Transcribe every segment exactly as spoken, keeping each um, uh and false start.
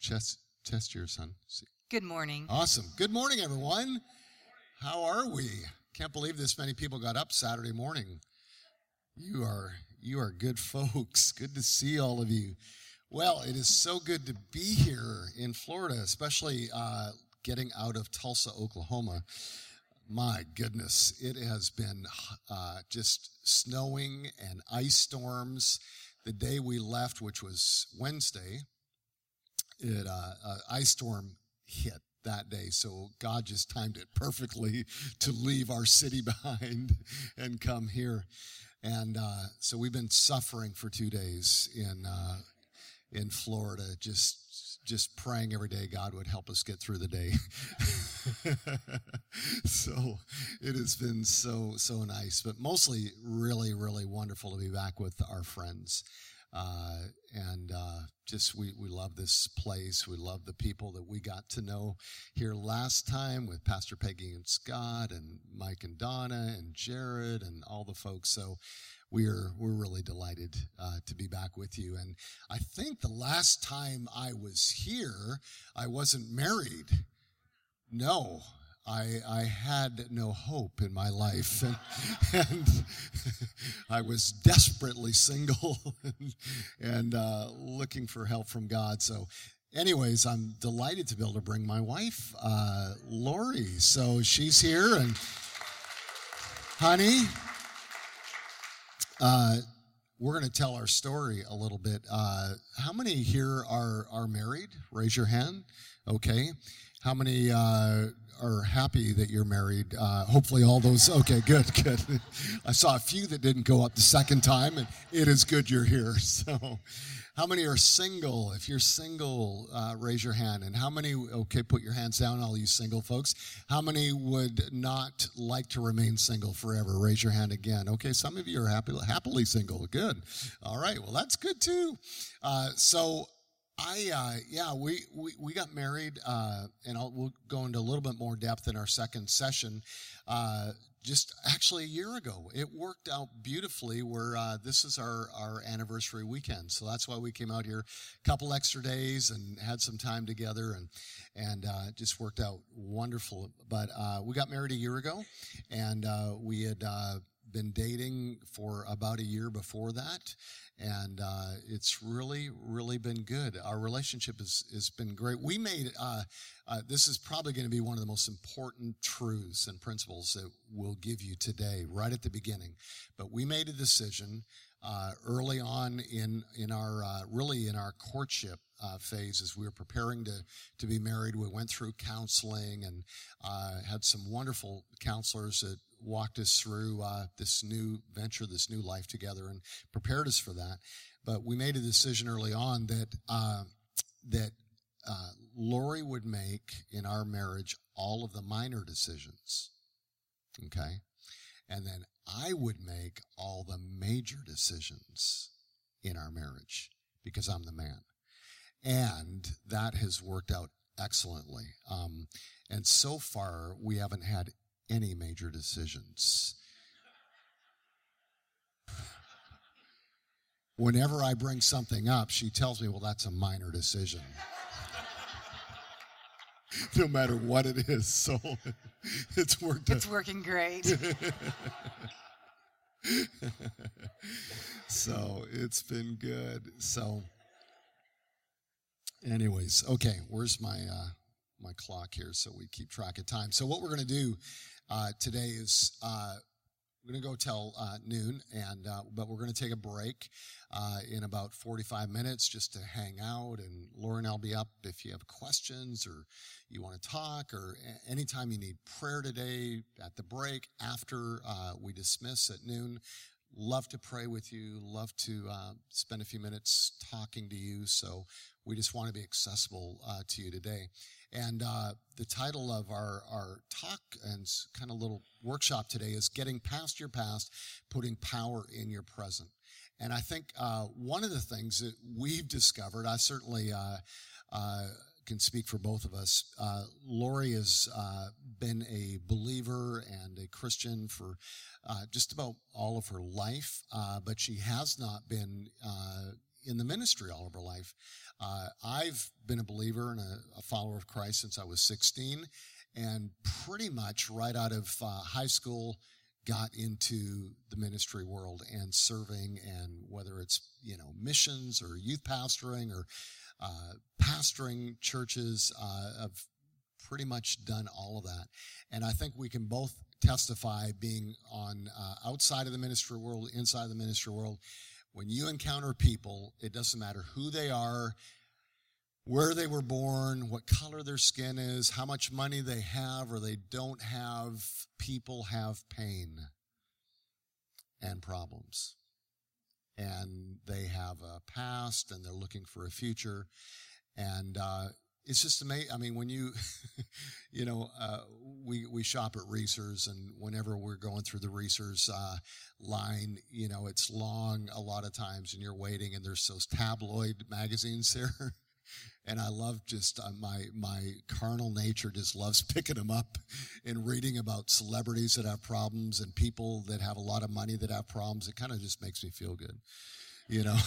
Chest, test your son. See. Good morning. Awesome. Good morning, everyone. How are we? Can't believe this many people got up Saturday morning. You are you are good folks. Good to see all of you. Well, it is so good to be here in Florida, especially uh, getting out of Tulsa, Oklahoma. My goodness, it has been uh, just snowing and ice storms. The day we left, which was Wednesday, it uh, uh, ice storm hit that day, so God just timed it perfectly to leave our city behind and come here. And uh, so we've been suffering for two days in uh, in Florida, just just praying every day God would help us get through the day. So it has been so so nice, but mostly really really wonderful to be back with our friends. Uh, and uh, just we, we love this place. We love the people that we got to know here last time with Pastor Peggy and Scott and Mike and Donna and Jared and all the folks. So we're we're really delighted uh, to be back with you. And I think the last time I was here, I wasn't married. No. I, I had no hope in my life, and, and I was desperately single and, and uh, looking for help from God. So anyways, I'm delighted to be able to bring my wife, uh, Lori. So she's here, and honey, uh, we're going to tell our story a little bit. Uh, how many here are, are married? Raise your hand. Okay. How many uh, are happy that you're married? Uh, hopefully all those, okay, good, good. I saw a few that didn't go up the second time, and it is good you're here. So how many are single? If you're single, uh, raise your hand. And how many, okay, put your hands down, all you single folks. How many would not like to remain single forever? Raise your hand again. Okay, some of you are happy, happily single. Good. All right, well, that's good too. Uh, so I, uh, yeah, we, we, we got married, uh, and I'll, we'll go into a little bit more depth in our second session, uh, just actually a year ago. It worked out beautifully where, uh, this is our, our anniversary weekend. So that's why we came out here a couple extra days and had some time together, and, and, uh, it just worked out wonderful. But, uh, we got married a year ago, and, uh, we had, uh, been dating for about a year before that. And uh, it's really, really been good. Our relationship has, has been great. We made, uh, uh, this is probably going to be one of the most important truths and principles that we'll give you today, right at the beginning. But we made a decision uh, early on in, in our, uh, really in our courtship uh, phase as we were preparing to, to be married. We went through counseling and uh, had some wonderful counselors that walked us through uh, this new venture, this new life together, and prepared us for that. But we made a decision early on that uh, that uh, Lori would make in our marriage all of the minor decisions, okay? And then I would make all the major decisions in our marriage because I'm the man. And that has worked out excellently. Um, and so far, we haven't had any major decisions. Whenever I bring something up, she tells me, well, that's a minor decision. No matter what it is. So it's worked out. It's working great. So it's been good. So anyways, okay, where's my uh, my clock here so we keep track of time. So what we're going to do uh, today is uh, we're going to go till uh, noon, and uh, but we're going to take a break uh, in about forty-five minutes just to hang out, and Laura and I'll be up if you have questions or you want to talk, or a- anytime you need prayer today at the break after uh, we dismiss at noon. Love to pray with you, love to uh, spend a few minutes talking to you, so we just want to be accessible uh, to you today. And uh, the title of our, our talk and kind of little workshop today is Getting Past Your Past, Putting Power in Your Present. And I think uh, one of the things that we've discovered, I certainly uh, uh, can speak for both of us. Uh, Lori has uh, been a believer and a Christian for uh, just about all of her life, uh, but she has not been uh, in the ministry all of our life. Uh, I've been a believer and a, a follower of Christ since I was sixteen, and pretty much right out of uh, high school got into the ministry world and serving, and whether it's, you know, missions or youth pastoring or uh, pastoring churches, uh, I've pretty much done all of that. And I think we can both testify, being on uh, outside of the ministry world, inside of the ministry world, when you encounter people, it doesn't matter who they are, where they were born, what color their skin is, how much money they have or they don't have, people have pain and problems. And they have a past and they're looking for a future. And uh, it's just amazing. I mean, when you, you know, uh, we, we shop at Reese's, and whenever we're going through the Reese's uh, line, you know, it's long a lot of times, and you're waiting, and there's those tabloid magazines there. And I love just uh, my my carnal nature just loves picking them up and reading about celebrities that have problems and people that have a lot of money that have problems. It kind of just makes me feel good, you know.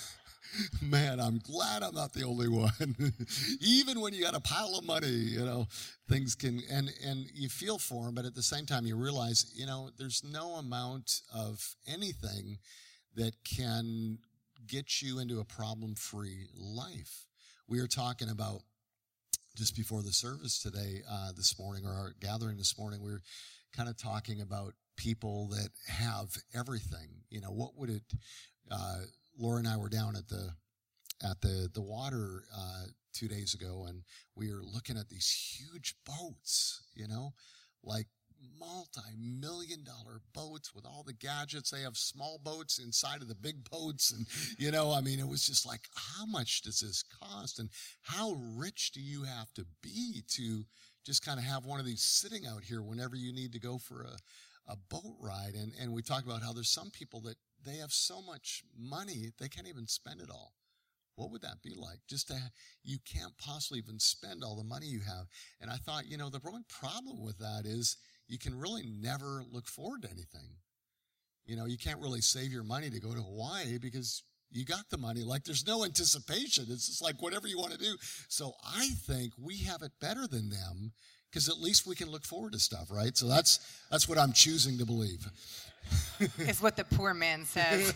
Man, I'm glad I'm not the only one. Even when you got a pile of money, you know, things can, and, and you feel for them, but at the same time you realize, you know, there's no amount of anything that can get you into a problem-free life. We were talking about, just before the service today, uh, this morning, or our gathering this morning, we were kind of talking about people that have everything. You know, what would it, uh, Laura and I were down at the at the the water uh, two days ago, and we were looking at these huge boats, you know, like multi-million dollar boats with all the gadgets. They have small boats inside of the big boats, and, you know, I mean, it was just like, how much does this cost, and how rich do you have to be to just kind of have one of these sitting out here whenever you need to go for a, a boat ride? And, and we talked about how there's some people that they have so much money, they can't even spend it all. What would that be like? Just to, you can't possibly even spend all the money you have. And I thought, you know, the one problem with that is you can really never look forward to anything. You know, you can't really save your money to go to Hawaii because you got the money. Like, there's no anticipation. It's just like whatever you want to do. So I think we have it better than them, because at least we can look forward to stuff, right? So that's that's what I'm choosing to believe. Is what the poor man says.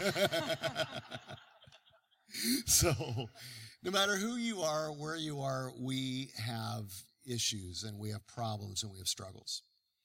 So no matter who you are, where you are, we have issues and we have problems and we have struggles.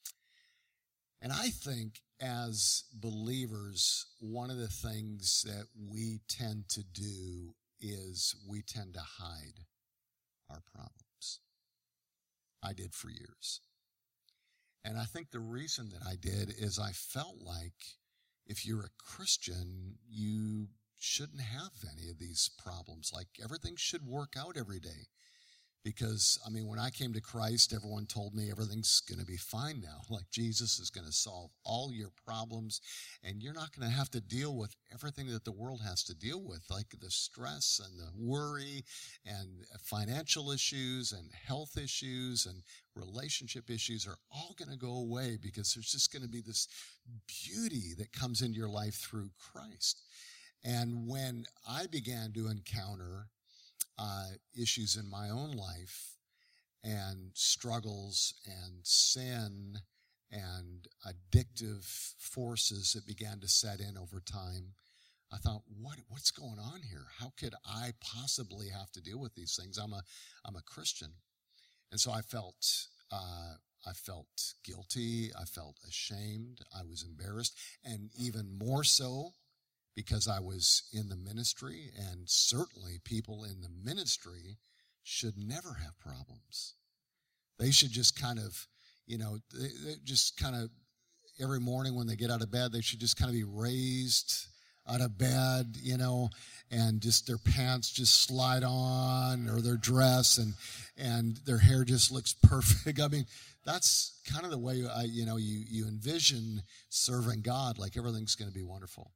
And I think as believers, one of the things that we tend to do is we tend to hide our problems. I did for years. And I think the reason that I did is I felt like if you're a Christian, you shouldn't have any of these problems. Like, everything should work out every day. Because, I mean, when I came to Christ, everyone told me everything's going to be fine now. Like, Jesus is going to solve all your problems, and you're not going to have to deal with everything that the world has to deal with, like the stress and the worry and financial issues and health issues and relationship issues are all going to go away, because there's just going to be this beauty that comes into your life through Christ. And when I began to encounter Uh, issues in my own life and struggles and sin and addictive forces that began to set in over time, I thought, what what's going on here? How could I possibly have to deal with these things? I'm a I'm a Christian, and so I felt uh, I felt guilty. I felt ashamed. I was embarrassed, and even more so, because I was in the ministry, and certainly people in the ministry should never have problems. They should just kind of, you know, they, they just kind of, every morning when they get out of bed, they should just kind of be raised out of bed, you know, and just their pants just slide on, or their dress, and and their hair just looks perfect. I mean, that's kind of the way, I, you know, you, you envision serving God, like everything's going to be wonderful.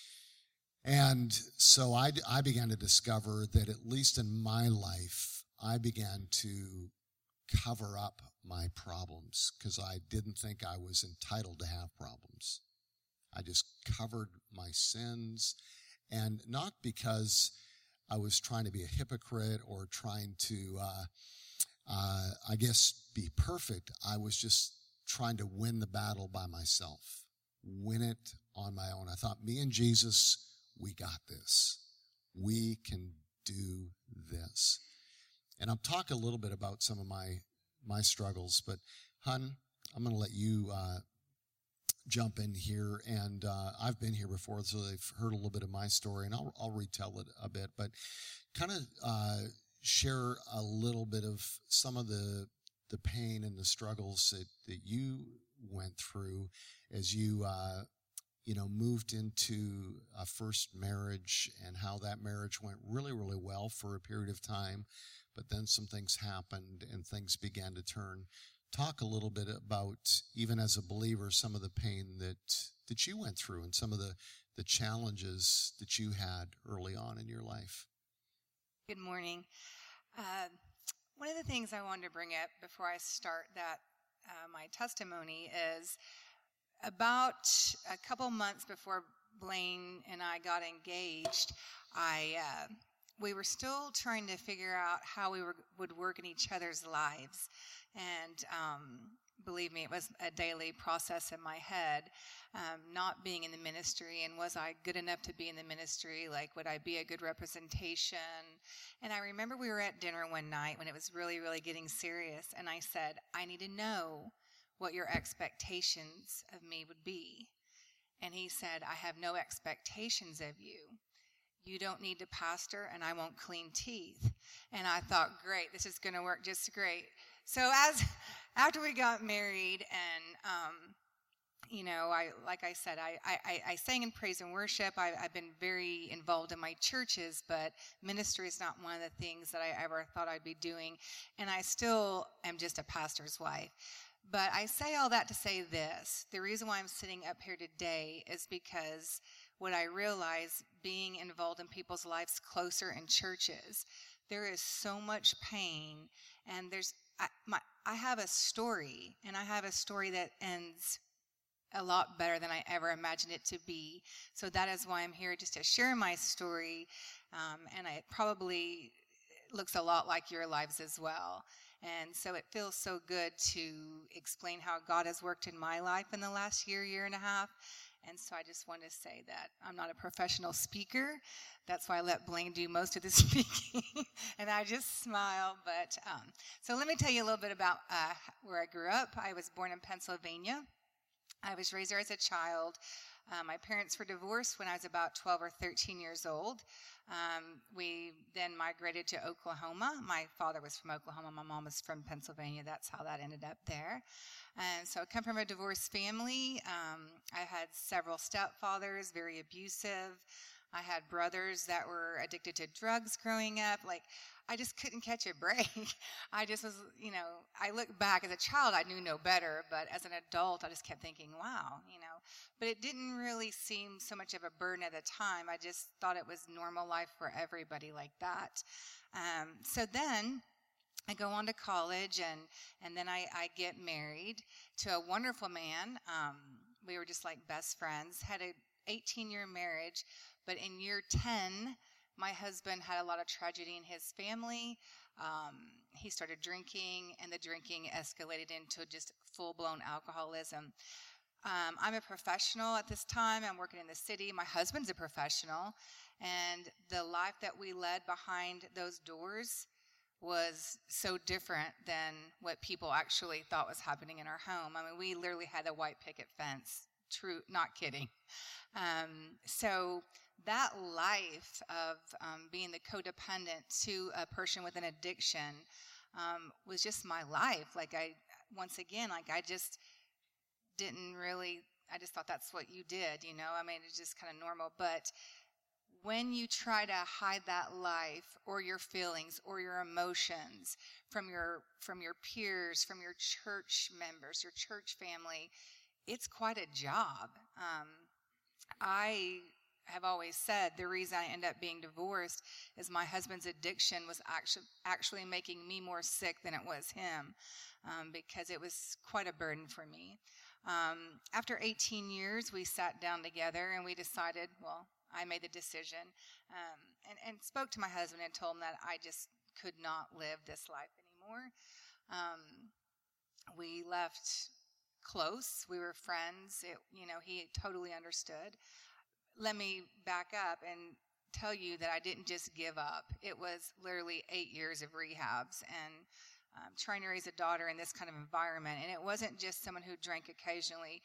And so I, I began to discover that, at least in my life, I began to cover up my problems because I didn't think I was entitled to have problems. I just covered my sins, and not because I was trying to be a hypocrite or trying to, uh, uh, I guess, be perfect. I was just trying to win the battle by myself, win it on my own. I thought, me and Jesus, we got this. We can do this. And I'll talk a little bit about some of my my struggles, but hun, I'm going to let you uh, jump in here. And uh, I've been here before, so they've heard a little bit of my story, and I'll, I'll retell it a bit, but kind of uh, share a little bit of some of the the pain and the struggles that, that you went through as you, uh, you know, moved into a first marriage, and how that marriage went really, really well for a period of time. But then some things happened and things began to turn. Talk a little bit about, even as a believer, some of the pain that that you went through and some of the, the challenges that you had early on in your life. Good morning. Uh, one of the things I wanted to bring up before I start that uh, my testimony is about a couple months before Blaine and I got engaged, I uh, we were still trying to figure out how we were, would work in each other's lives. And um, believe me, it was a daily process in my head, um, not being in the ministry. And was I good enough to be in the ministry? Like, would I be a good representation? And I remember we were at dinner one night when it was really, really getting serious. And I said, I need to know what your expectations of me would be. And he said, I have no expectations of you. You don't need to pastor, and I won't clean teeth. And I thought, great, this is going to work just great. So as after we got married, and um, you know, I like I said, I I, I sang in praise and worship. I, I've been very involved in my churches, but ministry is not one of the things that I ever thought I'd be doing. And I still am just a pastor's wife. But I say all that to say this. The reason why I'm sitting up here today is because what I realize, being involved in people's lives closer in churches, there is so much pain, and there's I, my, I have a story, and I have a story that ends a lot better than I ever imagined it to be. So that is why I'm here, just to share my story, um, and it probably looks a lot like your lives as well. And so it feels so good to explain how God has worked in my life in the last year, year and a half. And so I just want to say that I'm not a professional speaker. That's why I let Blaine do most of the speaking. And I just smile. But um, so let me tell you a little bit about uh, where I grew up. I was born in Pennsylvania. I was raised there as a child. Uh, my parents were divorced when I was about twelve or thirteen years old. Um, we then migrated to Oklahoma. My father was from Oklahoma. My mom was from Pennsylvania. That's how that ended up there. And so I come from a divorced family. Um, I had several stepfathers, very abusive. I had brothers that were addicted to drugs growing up. Like, I just couldn't catch a break. I just was, you know, I look back as a child, I knew no better, but as an adult, I just kept thinking, wow, you know. But it didn't really seem so much of a burden at the time. I just thought it was normal life for everybody like that. Um, so then I go on to college, and, and then I, I get married to a wonderful man. Um, we were just like best friends, had an eighteen-year marriage, but in year ten, my husband had a lot of tragedy in his family. Um, he started drinking, and the drinking escalated into just full-blown alcoholism. Um, I'm a professional at this time. I'm working in the city. My husband's a professional, and the life that we led behind those doors was so different than what people actually thought was happening in our home. I mean, we literally had a white picket fence. True, not kidding. Um, so that life of um, being the codependent to a person with an addiction um, was just my life. Like I, once again, like I just didn't really, I just thought that's what you did, you know? I mean, it's just kind of normal. But when you try to hide that life or your feelings or your emotions from your from your peers, from your church members, your church family, it's quite a job. Um, I have always said the reason I end up being divorced is my husband's addiction was actually actually making me more sick than it was him, um, because it was quite a burden for me. Um, after eighteen years, we sat down together and we decided, well, I made the decision um, and, and spoke to my husband and told him that I just could not live this life anymore. Um, we left close. We were friends. It, you know, he totally understood. Let me back up and tell you that I didn't just give up. It was literally eight years of rehabs and um, trying to raise a daughter in this kind of environment. And it wasn't just someone who drank occasionally.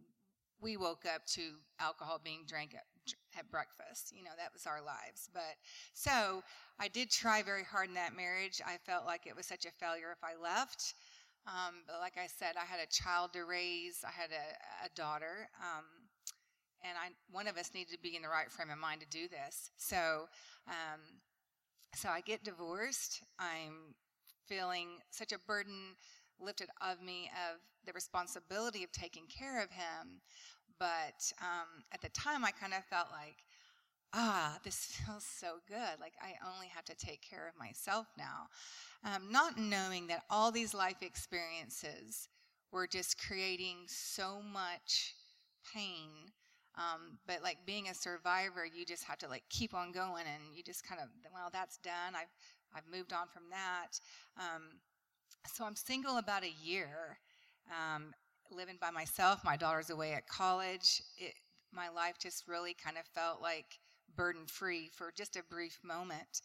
We woke up to alcohol being drank at, at breakfast. You know, that was our lives. But so I did try very hard in that marriage. I felt like it was such a failure if I left. Um, but like I said, I had a child to raise. I had a, a daughter. Um, and I, one of us needed to be in the right frame of mind to do this. So, um, so I get divorced. I'm feeling such a burden lifted of me of the responsibility of taking care of him. But um, at the time, I kind of felt like, ah, this feels so good. Like I only have to take care of myself now. Um, not knowing that all these life experiences were just creating so much pain. Um, but like being a survivor, you just have to like keep on going, and you just kind of, well, that's done. I've I've moved on from that. Um, so I'm single about a year, um, living by myself. My daughter's away at college. It, my life just really kind of felt like burden-free for just a brief moment.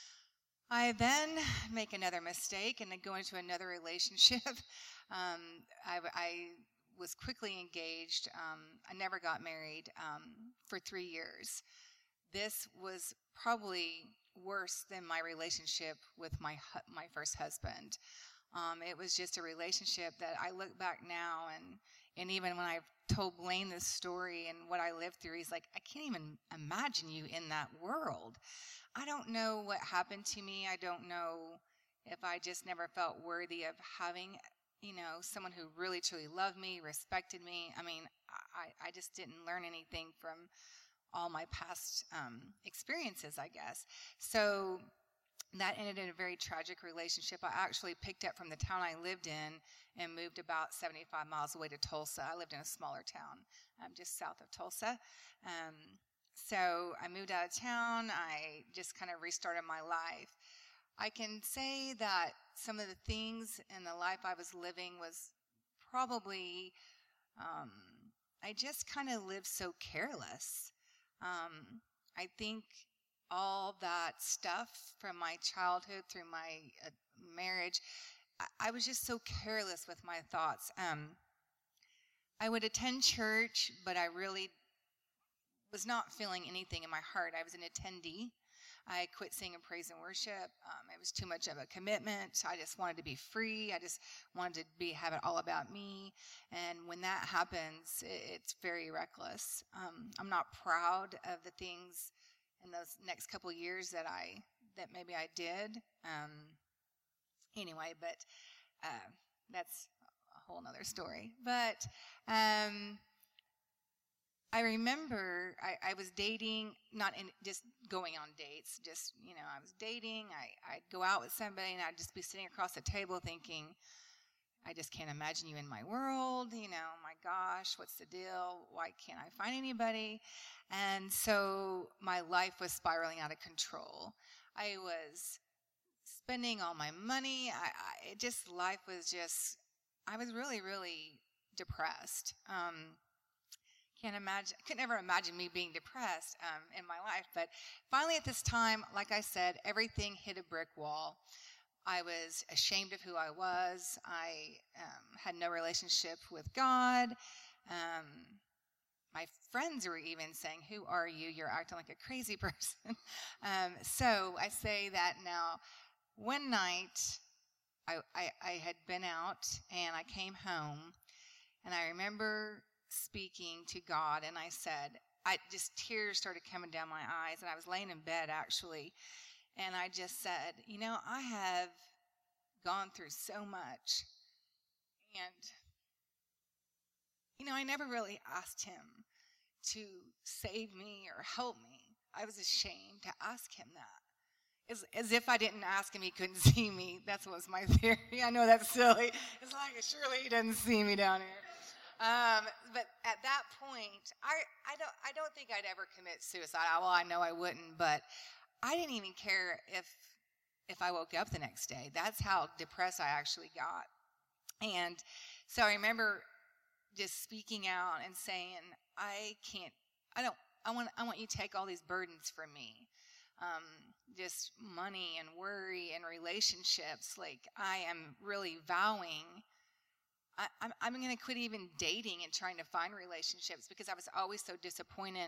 I then make another mistake and then go into another relationship. um, I, I was quickly engaged. Um, I never got married um, for three years. This was probably worse than my relationship with my hu- my first husband. Um, it was just a relationship that I look back now, and and even when I've told Blaine this story and what I lived through, he's like, I can't even imagine you in that world. I don't know what happened to me. I don't know if I just never felt worthy of having, you know, someone who really, truly loved me, respected me. I mean, I, I just didn't learn anything from all my past um, experiences, I guess. So that ended in a very tragic relationship. I actually picked up from the town I lived in and moved about seventy-five miles away to Tulsa. I lived in a smaller town um, just south of Tulsa. Um, so I moved out of town. I just kind of restarted my life. I can say that some of the things in the life I was living was probably, um, I just kind of lived so careless. Um, I think all that stuff from my childhood through my uh, marriage, I, I was just so careless with my thoughts. Um, I would attend church, but I really was not feeling anything in my heart. I was an attendee. I quit singing praise and worship. Um, it was too much of a commitment. I just wanted to be free. I just wanted to be have it all about me. And when that happens, it, it's very reckless. Um, I'm not proud of the things in those next couple of years that I that maybe I did. Um, anyway, but uh, that's a whole nother story. But um, I remember I, I was dating, not in just going on dates, just, you know, I was dating. I, I'd go out with somebody and I'd just be sitting across the table thinking, I just can't imagine you in my world. You know, my gosh, what's the deal? Why can't I find anybody? And so my life was spiraling out of control. I was spending all my money. I, I it just, life was just, I was really, really depressed. Um, Can't imagine, I could never imagine me being depressed um, in my life. But finally at this time, like I said, everything hit a brick wall. I was ashamed of who I was. I um, had no relationship with God. Um, my friends were even saying, who are you? You're acting like a crazy person. um, so I say that now. One night, I, I, I had been out and I came home, and I remember speaking to God, and I said, I just tears started coming down my eyes, and I was laying in bed actually, and I just said, you know, I have gone through so much, and you know, I never really asked him to save me or help me. I was ashamed to ask him that. As, as if I didn't ask him, he couldn't see me. That was my theory. I know that's silly. It's like, surely he doesn't see me down here. Um, but at that point, I, I don't I don't think I'd ever commit suicide. Well, I know I wouldn't, but I didn't even care if if I woke up the next day. That's how depressed I actually got. And so I remember just speaking out and saying, I can't, I don't, I want, I want you to take all these burdens from me. Um, just money and worry and relationships. Like, I am really vowing, I, I'm, I'm going to quit even dating and trying to find relationships because I was always so disappointed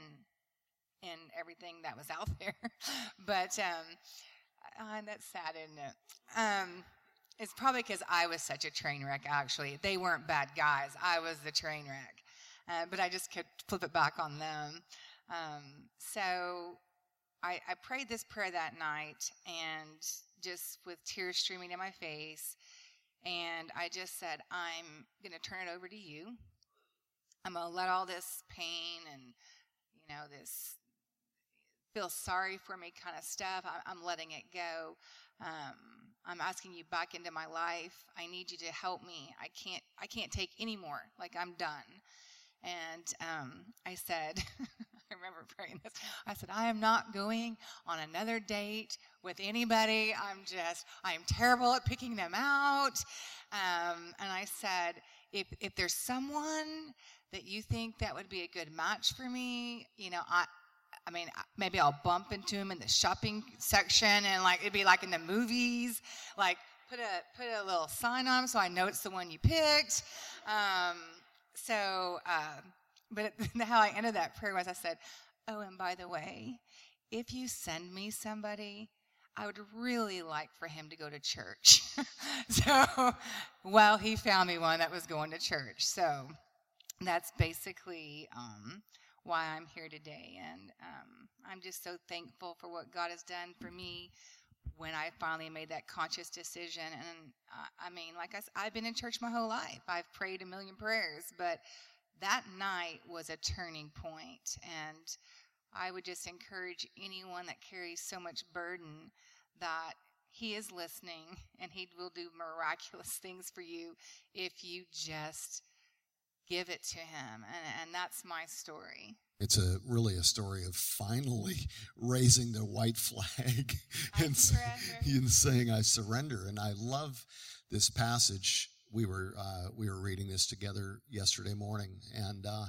in, in everything that was out there. But, um, uh, that's sad, isn't it? Um, It's probably because I was such a train wreck, actually. They weren't bad guys. I was the train wreck. Uh, but I just could flip it back on them. Um, so I, I prayed this prayer that night, and just with tears streaming down my face. And I just said, I'm going to turn it over to you. I'm going to let all this pain and, you know, this feel sorry for me kind of stuff, I, I'm letting it go. Um, I'm asking you back into my life. I need you to help me. I can't, I can't take any more. Like, I'm done. And um, I said, I remember praying this. I said, I am not going on another date with anybody. I'm just, I am terrible at picking them out. Um, and I said, if if there's someone that you think that would be a good match for me, you know, I. I mean, maybe I'll bump into him in the shopping section, and like it'd be like in the movies, like put a put a little sign on him so I know it's the one you picked. Um, so, uh, but how I ended that prayer was I said, "Oh, and by the way, if you send me somebody, I would really like for him to go to church." So, well, he found me one that was going to church. So that's basically. Um, why I'm here today. And um, I'm just so thankful for what God has done for me when I finally made that conscious decision. And uh, I mean, like I said, I've been in church my whole life. I've prayed a million prayers, but that night was a turning point. And I would just encourage anyone that carries so much burden that he is listening, and he will do miraculous things for you if you just give it to him. And, and that's my story. It's a really a story of finally raising the white flag and, and saying, I surrender. And I love this passage. We were uh, we were reading this together yesterday morning. And uh,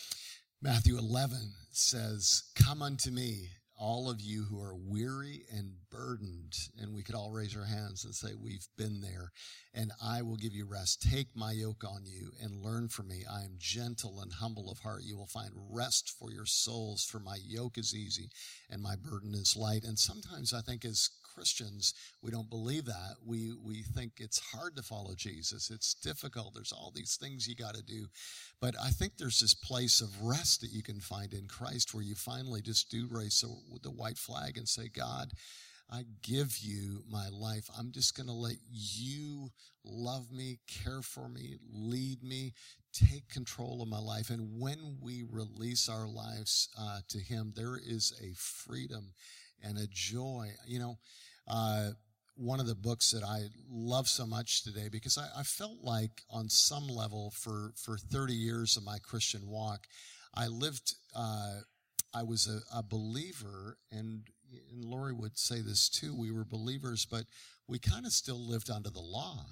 Matthew eleven says, come unto me, all of you who are weary and burdened. And we could all raise our hands and say, we've been there. And I will give you rest. Take my yoke on you and learn from me. I am gentle and humble of heart. You will find rest for your souls, for my yoke is easy and my burden is light. And sometimes I think as Christians, we don't believe that. We we think it's hard to follow Jesus. It's difficult. There's all these things you got to do. But I think there's this place of rest that you can find in Christ where you finally just do raise the white flag and say, God, I give you my life. I'm just going to let you love me, care for me, lead me, take control of my life. And when we release our lives uh, to him, there is a freedom and a joy. You know, uh, one of the books that I love so much today, because I, I felt like on some level for, for thirty years of my Christian walk, I lived, uh, I was a, a believer, and, and Lori would say this too, we were believers, but we kind of still lived under the law.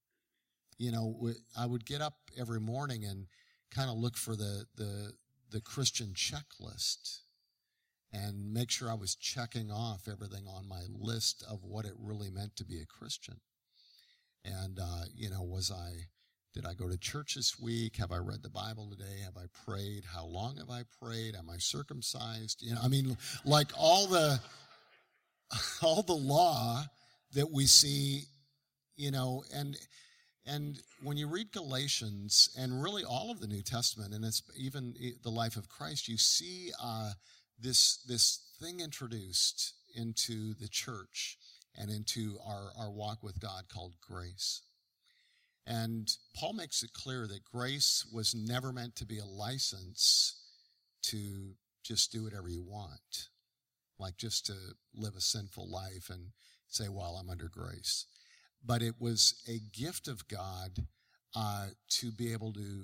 You know, I would get up every morning and kind of look for the, the, the Christian checklist and make sure I was checking off everything on my list of what it really meant to be a Christian. And, uh, you know, was I, did I go to church this week? Have I read the Bible today? Have I prayed? How long have I prayed? Am I circumcised? You know, I mean, like all the, all the law that we see, you know, and, and when you read Galatians and really all of the New Testament, and it's even the life of Christ, you see, uh, this this thing introduced into the church and into our, our walk with God called grace. And Paul makes it clear that grace was never meant to be a license to just do whatever you want, like just to live a sinful life and say, well, I'm under grace. But it was a gift of God uh, to be able to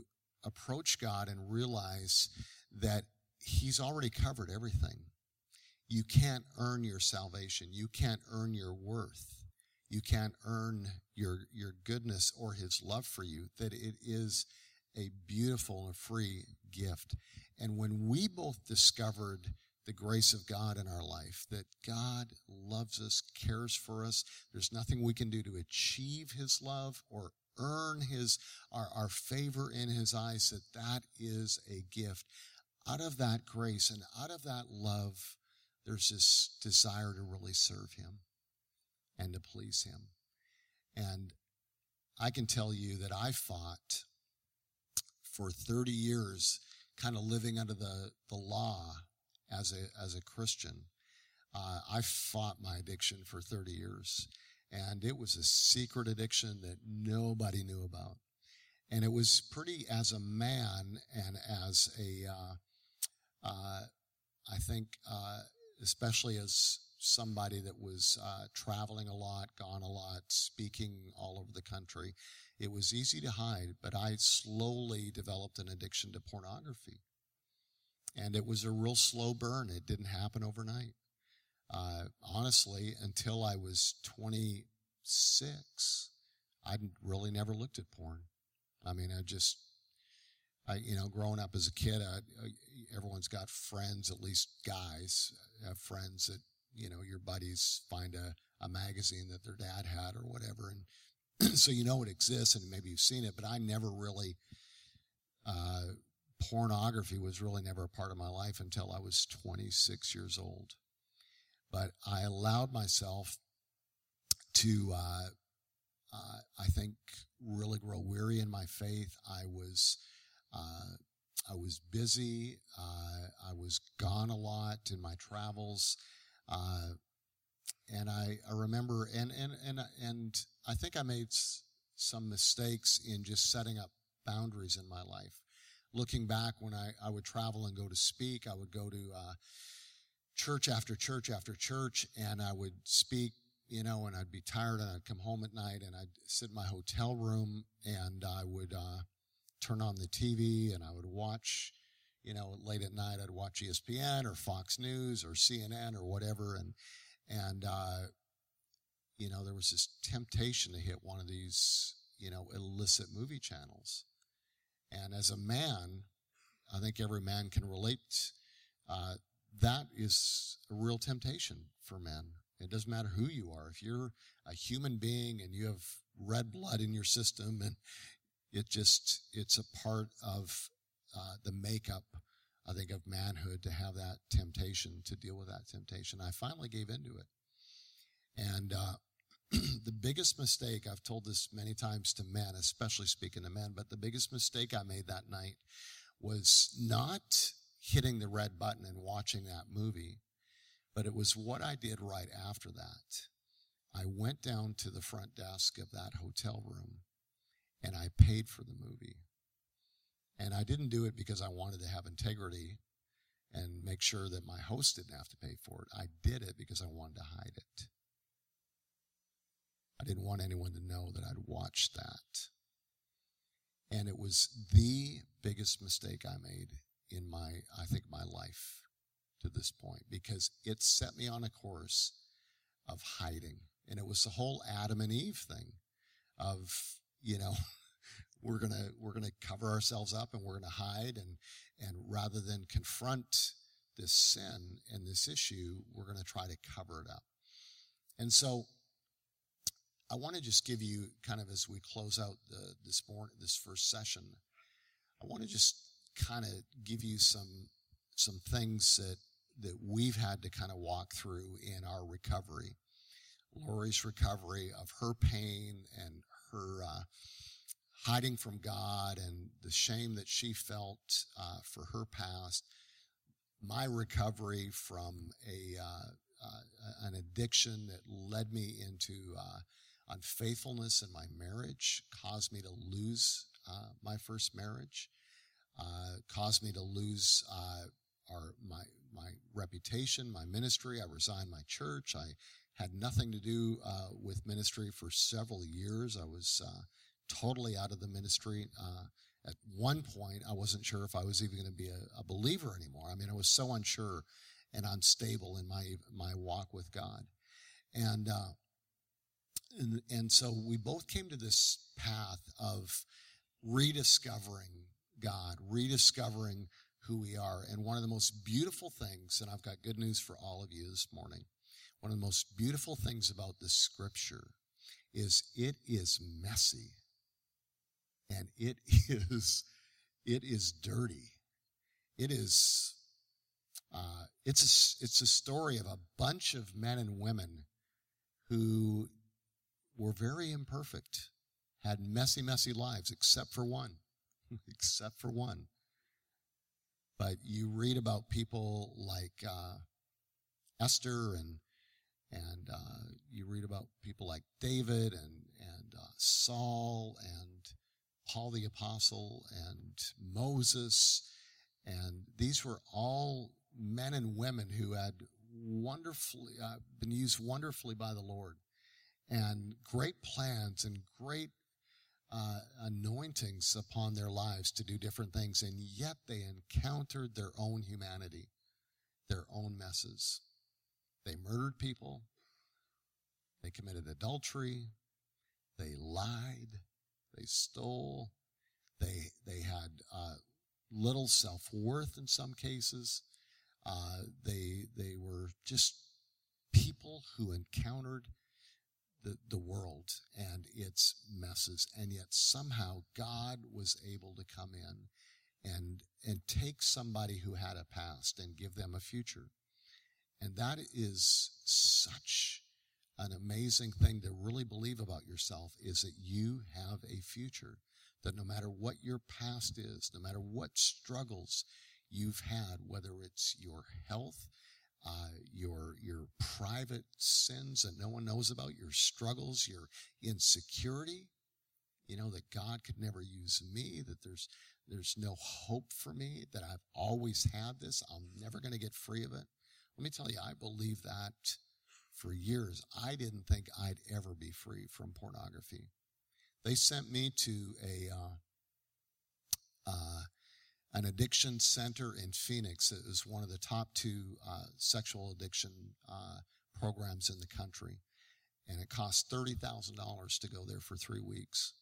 approach God and realize that he's already covered everything. You can't earn your salvation. You can't earn your worth. You can't earn your, your goodness or his love for you, that it is a beautiful and free gift. And when we both discovered the grace of God in our life, that God loves us, cares for us, there's nothing we can do to achieve his love or earn his our, our favor in his eyes, that that is a gift. Out of that grace and out of that love, there's this desire to really serve him and to please him. And I can tell you that I fought for thirty years, kind of living under the, the law as a as a Christian. Uh, I fought my addiction for thirty years, and it was a secret addiction that nobody knew about. And it was pretty, as a man and as a, uh, uh, I think, uh, especially as somebody that was uh, traveling a lot, gone a lot, speaking all over the country, it was easy to hide, but I slowly developed an addiction to pornography. And it was a real slow burn. It didn't happen overnight. Uh, honestly, until I was twenty-six, I'd really never looked at porn. I mean, I just, I, you know, growing up as a kid, I, I, everyone's got friends, at least guys have friends that, you know, your buddies find a, a magazine that their dad had or whatever. And so you know it exists and maybe you've seen it, but I never really, uh, pornography was really never a part of my life until I was twenty-six years old. But I allowed myself to, uh, uh, I think, really grow weary in my faith. I was, uh, I was busy. Uh, I was gone a lot in my travels. Uh, and I, I remember, and, and, and, and I think I made s- some mistakes in just setting up boundaries in my life. Looking back, when I, I would travel and go to speak, I would go to uh, church after church after church, and I would speak, you know, and I'd be tired, and I'd come home at night, and I'd sit in my hotel room, and I would uh, turn on the T V, and I would watch, you know, late at night, I'd watch E S P N or Fox News or C N N or whatever, and, and uh, you know, there was this temptation to hit one of these, you know, illicit movie channels. And as a man, I think every man can relate. Uh, that is a real temptation for men. It doesn't matter who you are. If you're a human being and you have red blood in your system, and it just, it's a part of uh, the makeup, I think, of manhood to have that temptation, to deal with that temptation. I finally gave into it. And uh, the biggest mistake, I've told this many times to men, especially speaking to men, but the biggest mistake I made that night was not hitting the red button and watching that movie, but it was what I did right after that. I went down to the front desk of that hotel room and I paid for the movie. And I didn't do it because I wanted to have integrity and make sure that my host didn't have to pay for it. I did it because I wanted to hide it. I didn't want anyone to know that I'd watched that. And it was the biggest mistake I made in my, I think, my life to this point, because it set me on a course of hiding. And it was the whole Adam and Eve thing of, you know, we're going to, we're going to cover ourselves up and we're going to hide. And, and rather than confront this sin and this issue, we're going to try to cover it up. And so I want to just give you, kind of as we close out the, this morning, this first session, I want to just kind of give you some some things that that we've had to kind of walk through in our recovery. Lori's recovery of her pain and her uh, hiding from God and the shame that she felt uh, for her past. My recovery from a uh, uh, an addiction that led me into uh, unfaithfulness in my marriage, caused me to lose uh, my first marriage, uh, caused me to lose uh, our my my reputation, my ministry. I resigned my church. I had nothing to do uh, with ministry for several years. I was uh, totally out of the ministry uh, At one point, I wasn't sure if I was even going to be a, a believer anymore. I mean, I was so unsure and unstable in my my walk with God. And, uh, and, and so we both came to this path of rediscovering God, rediscovering who we are. And one of the most beautiful things, and I've got good news for all of you this morning, one of the most beautiful things about this scripture is it is messy. And it is, it is dirty. It is, uh, it's a, it's a story of a bunch of men and women who were very imperfect, had messy, messy lives, except for one, except for one. But you read about people like uh, Esther, and and uh, you read about people like David and and uh, Saul and Paul the Apostle and Moses, and these were all men and women who had wonderfully uh, been used wonderfully by the Lord, and great plans and great uh, anointings upon their lives to do different things, and yet they encountered their own humanity, their own messes. They murdered people. They committed adultery. They lied. They stole. They they had uh, little self-worth in some cases. Uh, they they were just people who encountered the, the world and its messes, and yet somehow God was able to come in and and take somebody who had a past and give them a future. And that is such an amazing thing to really believe about yourself, is that you have a future, that no matter what your past is, no matter what struggles you've had, whether it's your health, uh, your your private sins that no one knows about, your struggles, your insecurity, you know, that God could never use me, that there's there's no hope for me, that I've always had this, I'm never going to get free of it. Let me tell you, I believe that for years. I didn't think I'd ever be free from pornography. They sent me to a uh, uh, an addiction center in Phoenix. It was one of the top two uh, sexual addiction uh, programs in the country, and it cost thirty thousand dollars to go there for three weeks.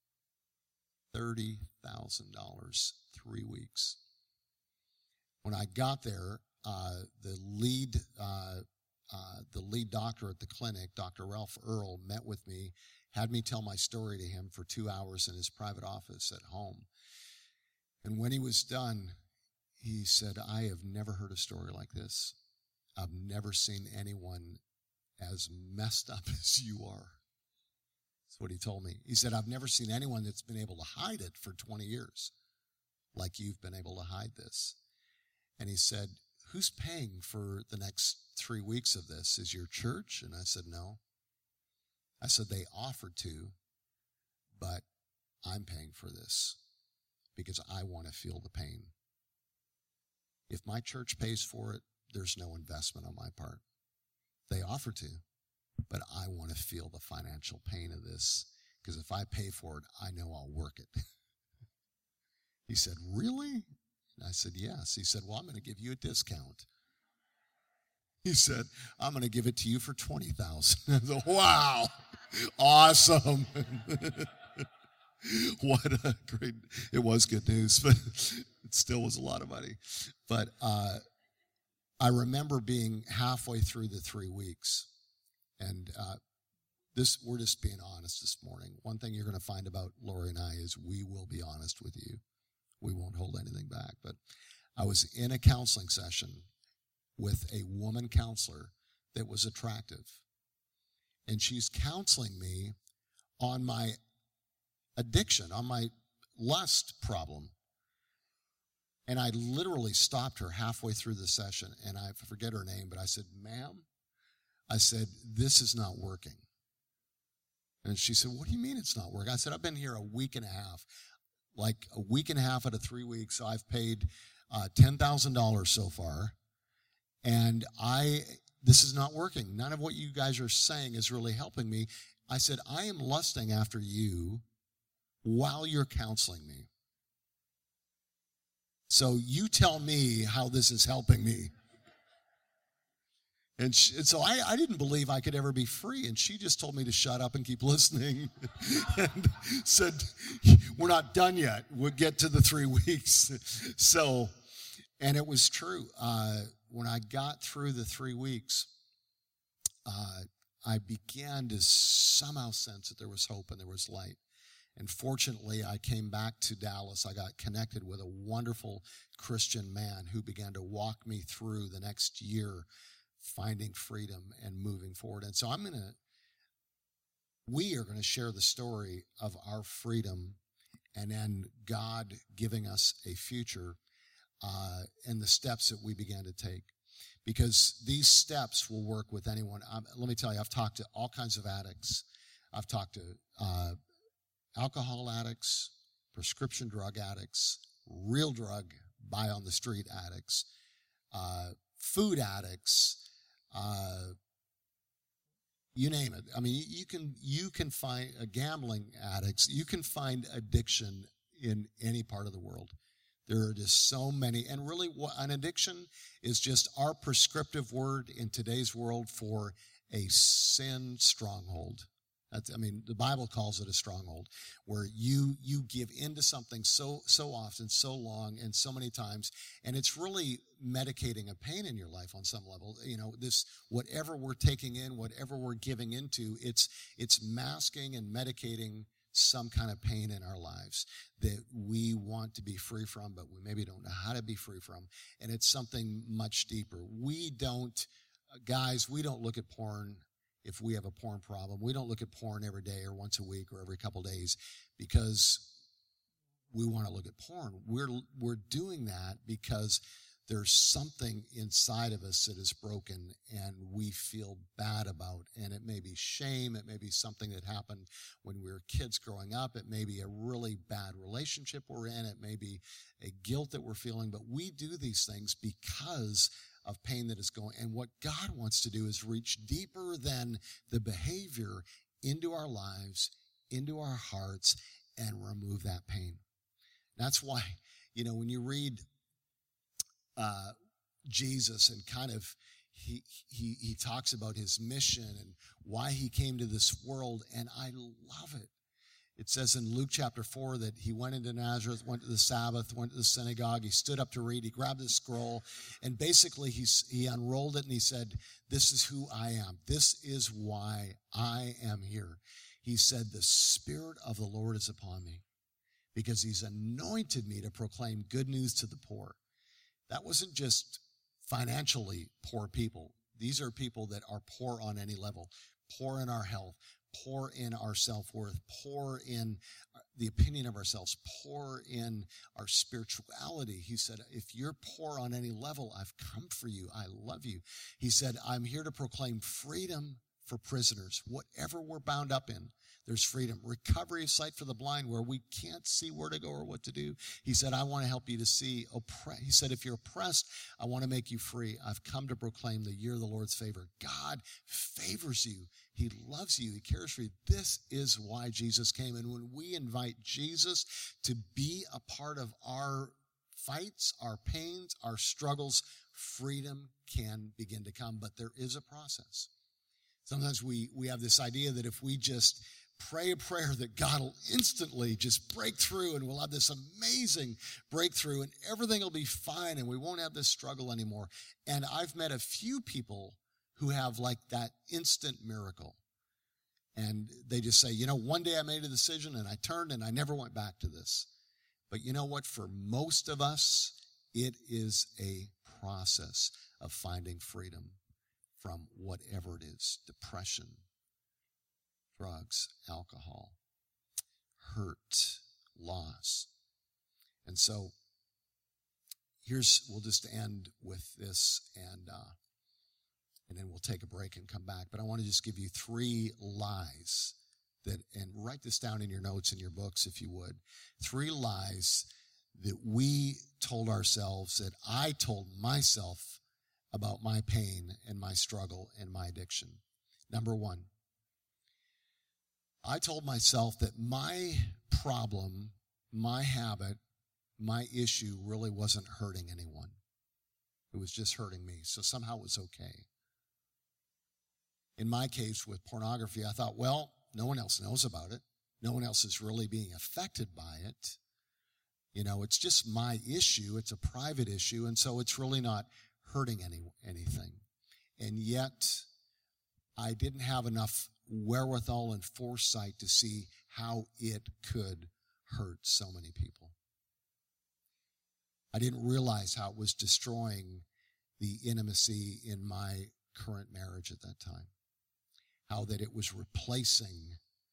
thirty thousand dollars, three weeks. When I got there, uh, the lead uh, uh, the lead doctor at the clinic, Doctor Ralph Earl, met with me, had me tell my story to him for two hours in his private office at home. And when he was done, he said, I have never heard a story like this. I've never seen anyone as messed up as you are. That's what he told me. He said, I've never seen anyone that's been able to hide it for twenty years like you've been able to hide this. And he said, who's paying for the next three weeks of this? Is your church? And I said, no. I said, they offered to, but I'm paying for this because I want to feel the pain. If my church pays for it, there's no investment on my part. They offer to, but I want to feel the financial pain of this, because if I pay for it, I know I'll work it. He said, really? And I said, yes. He said, well, I'm going to give you a discount. He said, I'm going to give it to you for twenty thousand dollars. I said, wow, awesome. What a great, it was good news, but it still was a lot of money. But uh, I remember being halfway through the three weeks, and uh, this we're just being honest this morning. One thing you're going to find about Lori and I is we will be honest with you. We won't hold anything back. But I was in a counseling session with a woman counselor that was attractive. And she's counseling me on my addiction, on my lust problem. And I literally stopped her halfway through the session, and I forget her name, but I said, ma'am, I said, this is not working. And she said, what do you mean it's not working? I said, I've been here a week and a half. Like a week and a half out of three weeks, I've paid uh, ten thousand dollars so far. And I, this is not working. None of what you guys are saying is really helping me. I said, I am lusting after you while you're counseling me. So you tell me how this is helping me. And, she, and so I, I didn't believe I could ever be free. And she just told me to shut up and keep listening and said, we're not done yet. We'll get to the three weeks. So, and it was true. Uh, when I got through the three weeks, uh, I began to somehow sense that there was hope and there was light. And fortunately, I came back to Dallas. I got connected with a wonderful Christian man who began to walk me through the next year finding freedom and moving forward. And so I'm going to, we are going to share the story of our freedom and then God giving us a future uh, and the steps that we began to take. Because these steps will work with anyone. Um, let me tell you, I've talked to all kinds of addicts. I've talked to uh, alcohol addicts, prescription drug addicts, real drug buy on the street addicts, uh, food addicts, uh, you name it. I mean, you can you can find uh, gambling addicts. You can find addiction in any part of the world. There are just so many. And really, an addiction is just our prescriptive word in today's world for a sin stronghold. That's, I mean, the Bible calls it a stronghold, where you you give into something so so often, so long, and so many times, and it's really medicating a pain in your life on some level. You know, this whatever we're taking in, whatever we're giving into, it's it's masking and medicating some kind of pain in our lives that we want to be free from, but we maybe don't know how to be free from, and it's something much deeper. We don't, guys, we don't look at porn. If we have a porn problem, we don't look at porn every day or once a week or every couple days because we want to look at porn. We're we're doing that because there's something inside of us that is broken and we feel bad about. And it may be shame. It may be something that happened when we were kids growing up. It may be a really bad relationship we're in. It may be a guilt that we're feeling. But we do these things because of pain that is going. And what God wants to do is reach deeper than the behavior into our lives, into our hearts, and remove that pain. That's why, you know, when you read uh, Jesus and kind of he, he, he talks about his mission and why he came to this world, and I love it. It says in Luke chapter four that he went into Nazareth, went to the Sabbath, went to the synagogue. He stood up to read. He grabbed the scroll, and basically he, he unrolled it, and he said, this is who I am. This is why I am here. He said, the Spirit of the Lord is upon me because he's anointed me to proclaim good news to the poor. That wasn't just financially poor people. These are people that are poor on any level, poor in our health, poor in our self-worth, poor in the opinion of ourselves, poor in our spirituality. He said, if you're poor on any level, I've come for you. I love you. He said, I'm here to proclaim freedom for prisoners. Whatever we're bound up in, there's freedom. Recovery of sight for the blind, where we can't see where to go or what to do. He said, I want to help you to see. Oppre-. He said, if you're oppressed, I want to make you free. I've come to proclaim the year of the Lord's favor. God favors you. He loves you. He cares for you. This is why Jesus came. And when we invite Jesus to be a part of our fights, our pains, our struggles, freedom can begin to come. But there is a process. Sometimes we, we have this idea that if we just pray a prayer that God will instantly just break through and we'll have this amazing breakthrough and everything will be fine and we won't have this struggle anymore. And I've met a few people who have like that instant miracle. And they just say, you know, one day I made a decision and I turned and I never went back to this. But you know what? For most of us, it is a process of finding freedom from whatever it is, depression, drugs, alcohol, hurt, loss. And so here's, we'll just end with this and, uh, and then we'll take a break and come back. But I want to just give you three lies that, and write this down in your notes in your books if you would. Three lies that we told ourselves, that I told myself about my pain and my struggle and my addiction. Number one, I told myself that my problem, my habit, my issue really wasn't hurting anyone. It was just hurting me. So somehow it was okay. In my case with pornography, I thought, well, no one else knows about it. No one else is really being affected by it. You know, it's just my issue. It's a private issue. And so it's really not hurting any anything. And yet, I didn't have enough wherewithal and foresight to see how it could hurt so many people. I didn't realize how it was destroying the intimacy in my current marriage at that time. How that it was replacing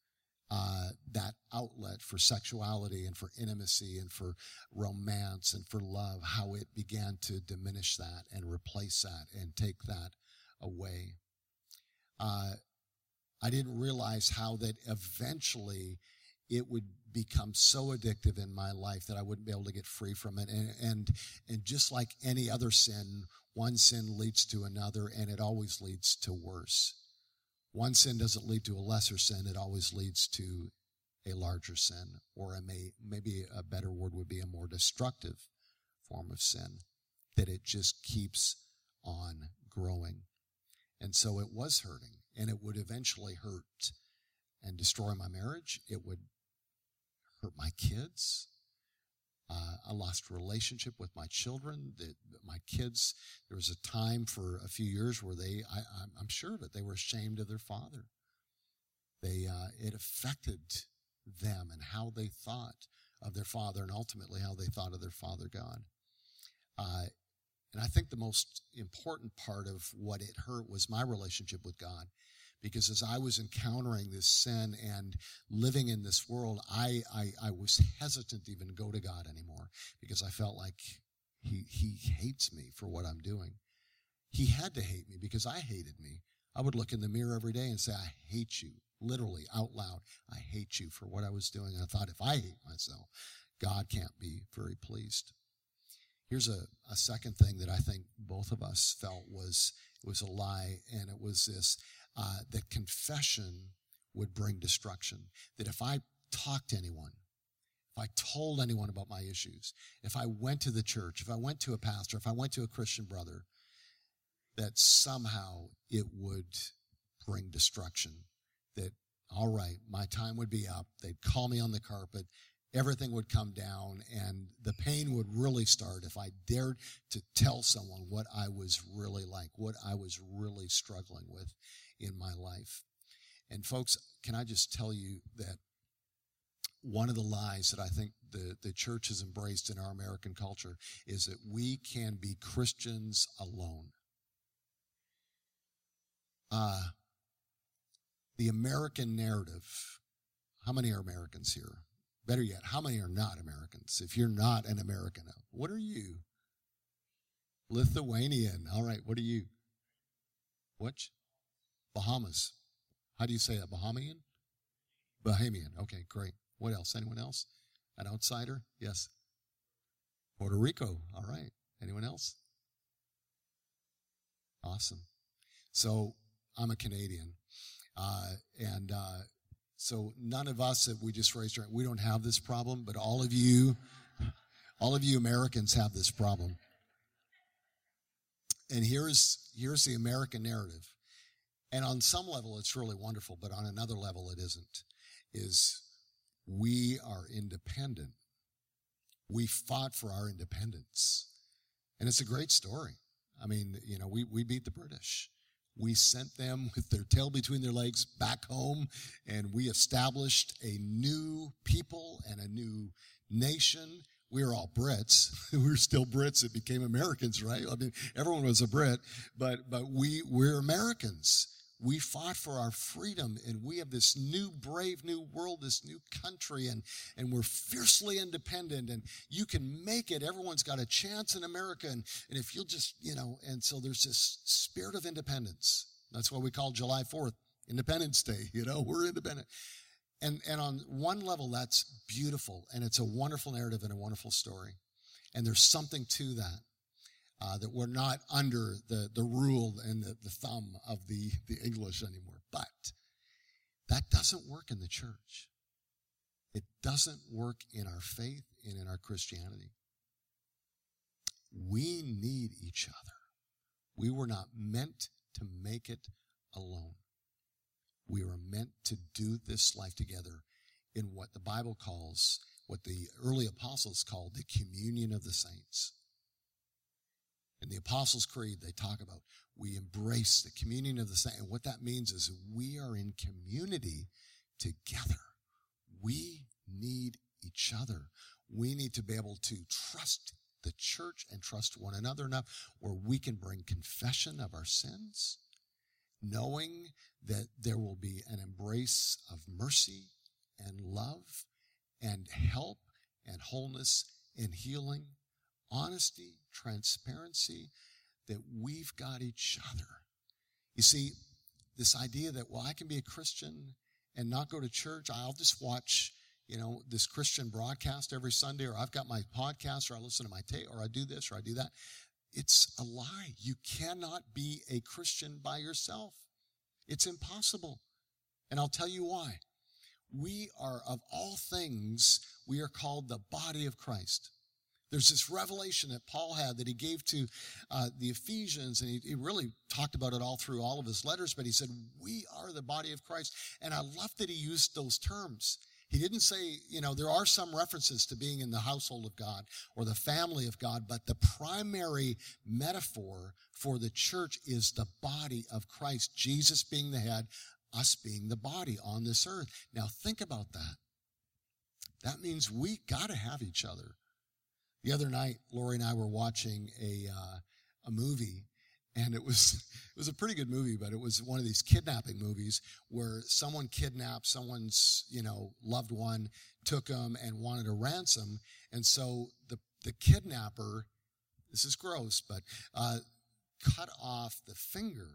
uh, that outlet for sexuality and for intimacy and for romance and for love, how it began to diminish that and replace that and take that away. Uh, I didn't realize how that eventually it would become so addictive in my life that I wouldn't be able to get free from it. And, and, and just like any other sin, one sin leads to another, and it always leads to worse. One sin doesn't lead to a lesser sin. It always leads to a larger sin, or a may, maybe a better word would be a more destructive form of sin, that it just keeps on growing. And so it was hurting, and it would eventually hurt and destroy my marriage. It would hurt my kids. Uh, I lost relationship with my children. The, my kids, there was a time for a few years where they, I, I'm sure of it, they were ashamed of their father. They, uh, it affected them and how they thought of their father, and ultimately how they thought of their father God. Uh, and I think the most important part of what it hurt was my relationship with God. Because as I was encountering this sin and living in this world, I, I, I was hesitant to even go to God anymore, because I felt like he, he hates me for what I'm doing. He had to hate me because I hated me. I would look in the mirror every day and say, I hate you, literally out loud. I hate you for what I was doing. And I thought, if I hate myself, God can't be very pleased. Here's a, a second thing that I think both of us felt was, was a lie, and it was this. Uh, that confession would bring destruction. That if I talked to anyone, if I told anyone about my issues, if I went to the church, if I went to a pastor, if I went to a Christian brother, that somehow it would bring destruction. That, all right, my time would be up. They'd call me on the carpet. Everything would come down, and the pain would really start if I dared to tell someone what I was really like, what I was really struggling with in my life. And folks, can I just tell you that one of the lies that I think the, the church has embraced in our American culture is that we can be Christians alone. Uh, the American narrative, how many are Americans here? Better yet, how many are not Americans? If you're not an American, what are you? Lithuanian. All right, what are you? What? Bahamas. How do you say that? Bahamian? Bahamian. Okay, great. What else? Anyone else? An outsider? Yes. Puerto Rico. All right. Anyone else? Awesome. So I'm a Canadian. Uh, and uh, so none of us, if we just raised our hand, we don't have this problem, but all of you, all of you Americans have this problem. And here's here's the American narrative. And on some level, it's really wonderful, but on another level, it isn't, is we are independent. We fought for our independence. And it's a great story. I mean, you know, we, we beat the British. We sent them with their tail between their legs back home, and we established a new people and a new nation. We were all Brits. We were still Brits that became Americans, right? I mean, everyone was a Brit, but but we, we're Americans. We fought for our freedom, and we have this new, brave new world, this new country, and, and we're fiercely independent, and you can make it. Everyone's got a chance in America, and, and if you'll just, you know, and so there's this spirit of independence. That's why we call July fourth Independence Day. You know, we're independent. And, and on one level, that's beautiful, and it's a wonderful narrative and a wonderful story. And there's something to that. Uh, that we're not under the, the rule and the, the thumb of the, the English anymore. But that doesn't work in the church. It doesn't work in our faith and in our Christianity. We need each other. We were not meant to make it alone. We were meant to do this life together in what the Bible calls, what the early apostles called the communion of the saints. In the Apostles' Creed, they talk about we embrace the communion of the saints. And what that means is we are in community together. We need each other. We need to be able to trust the church and trust one another enough where we can bring confession of our sins, knowing that there will be an embrace of mercy and love and help and wholeness and healing, honesty, transparency, that we've got each other. You see, this idea that, well, I can be a Christian and not go to church, I'll just watch, you know, this Christian broadcast every Sunday, or I've got my podcast, or I listen to my tape, or I do this, or I do that. It's a lie. You cannot be a Christian by yourself. It's impossible. And I'll tell you why. We are, of all things, we are called the body of Christ. There's this revelation that Paul had that he gave to uh, the Ephesians, and he, he really talked about it all through all of his letters, but he said, we are the body of Christ. And I love that he used those terms. He didn't say, you know, there are some references to being in the household of God or the family of God, but the primary metaphor for the church is the body of Christ, Jesus being the head, us being the body on this earth. Now think about that. That means we got to have each other. The other night, Lori and I were watching a uh, a movie, and it was it was a pretty good movie, but it was one of these kidnapping movies where someone kidnapped someone's, you know, loved one, took them and wanted a ransom, and so the the kidnapper, this is gross, but uh, cut off the finger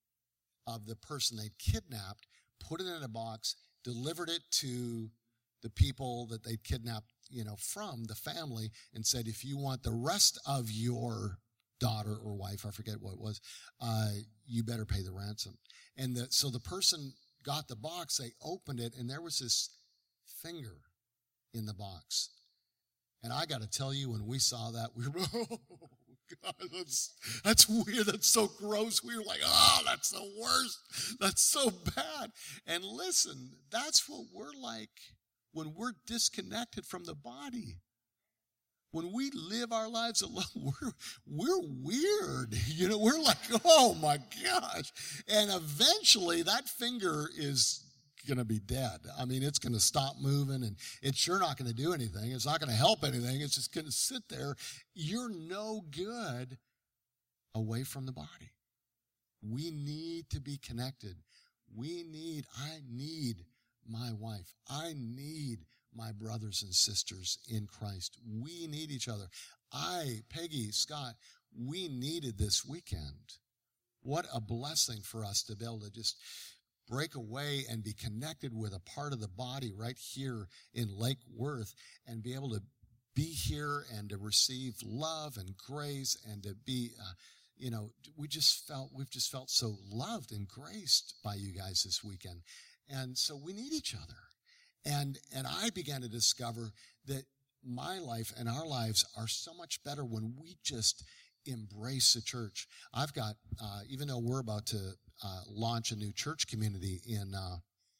of the person they'd kidnapped, put it in a box, delivered it to the people that they'd kidnapped, you know, from the family, and said, if you want the rest of your daughter or wife, I forget what it was, uh, you better pay the ransom. And the, so the person got the box, they opened it, and there was this finger in the box. And I got to tell you, when we saw that, we were, oh, God, that's, that's weird. That's so gross. We were like, oh, that's the worst. That's so bad. And listen, that's what we're like when we're disconnected from the body. When we live our lives alone, we're, we're weird. You know, we're like, oh my gosh. And eventually that finger is going to be dead. I mean, it's going to stop moving, and it's sure not going to do anything. It's not going to help anything. It's just going to sit there. You're no good away from the body. We need to be connected. We need, I need my wife. I need my brothers and sisters in Christ. We need each other. I, Peggy, Scott, we needed this weekend. What a blessing for us to be able to just break away and be connected with a part of the body right here in Lake Worth, and be able to be here and to receive love and grace, and to be, uh, you know, we just felt, we've just felt so loved and graced by you guys this weekend. And so we need each other. And and I began to discover that my life and our lives are so much better when we just embrace the church. I've got, uh, even though we're about to uh, launch a new church community in uh,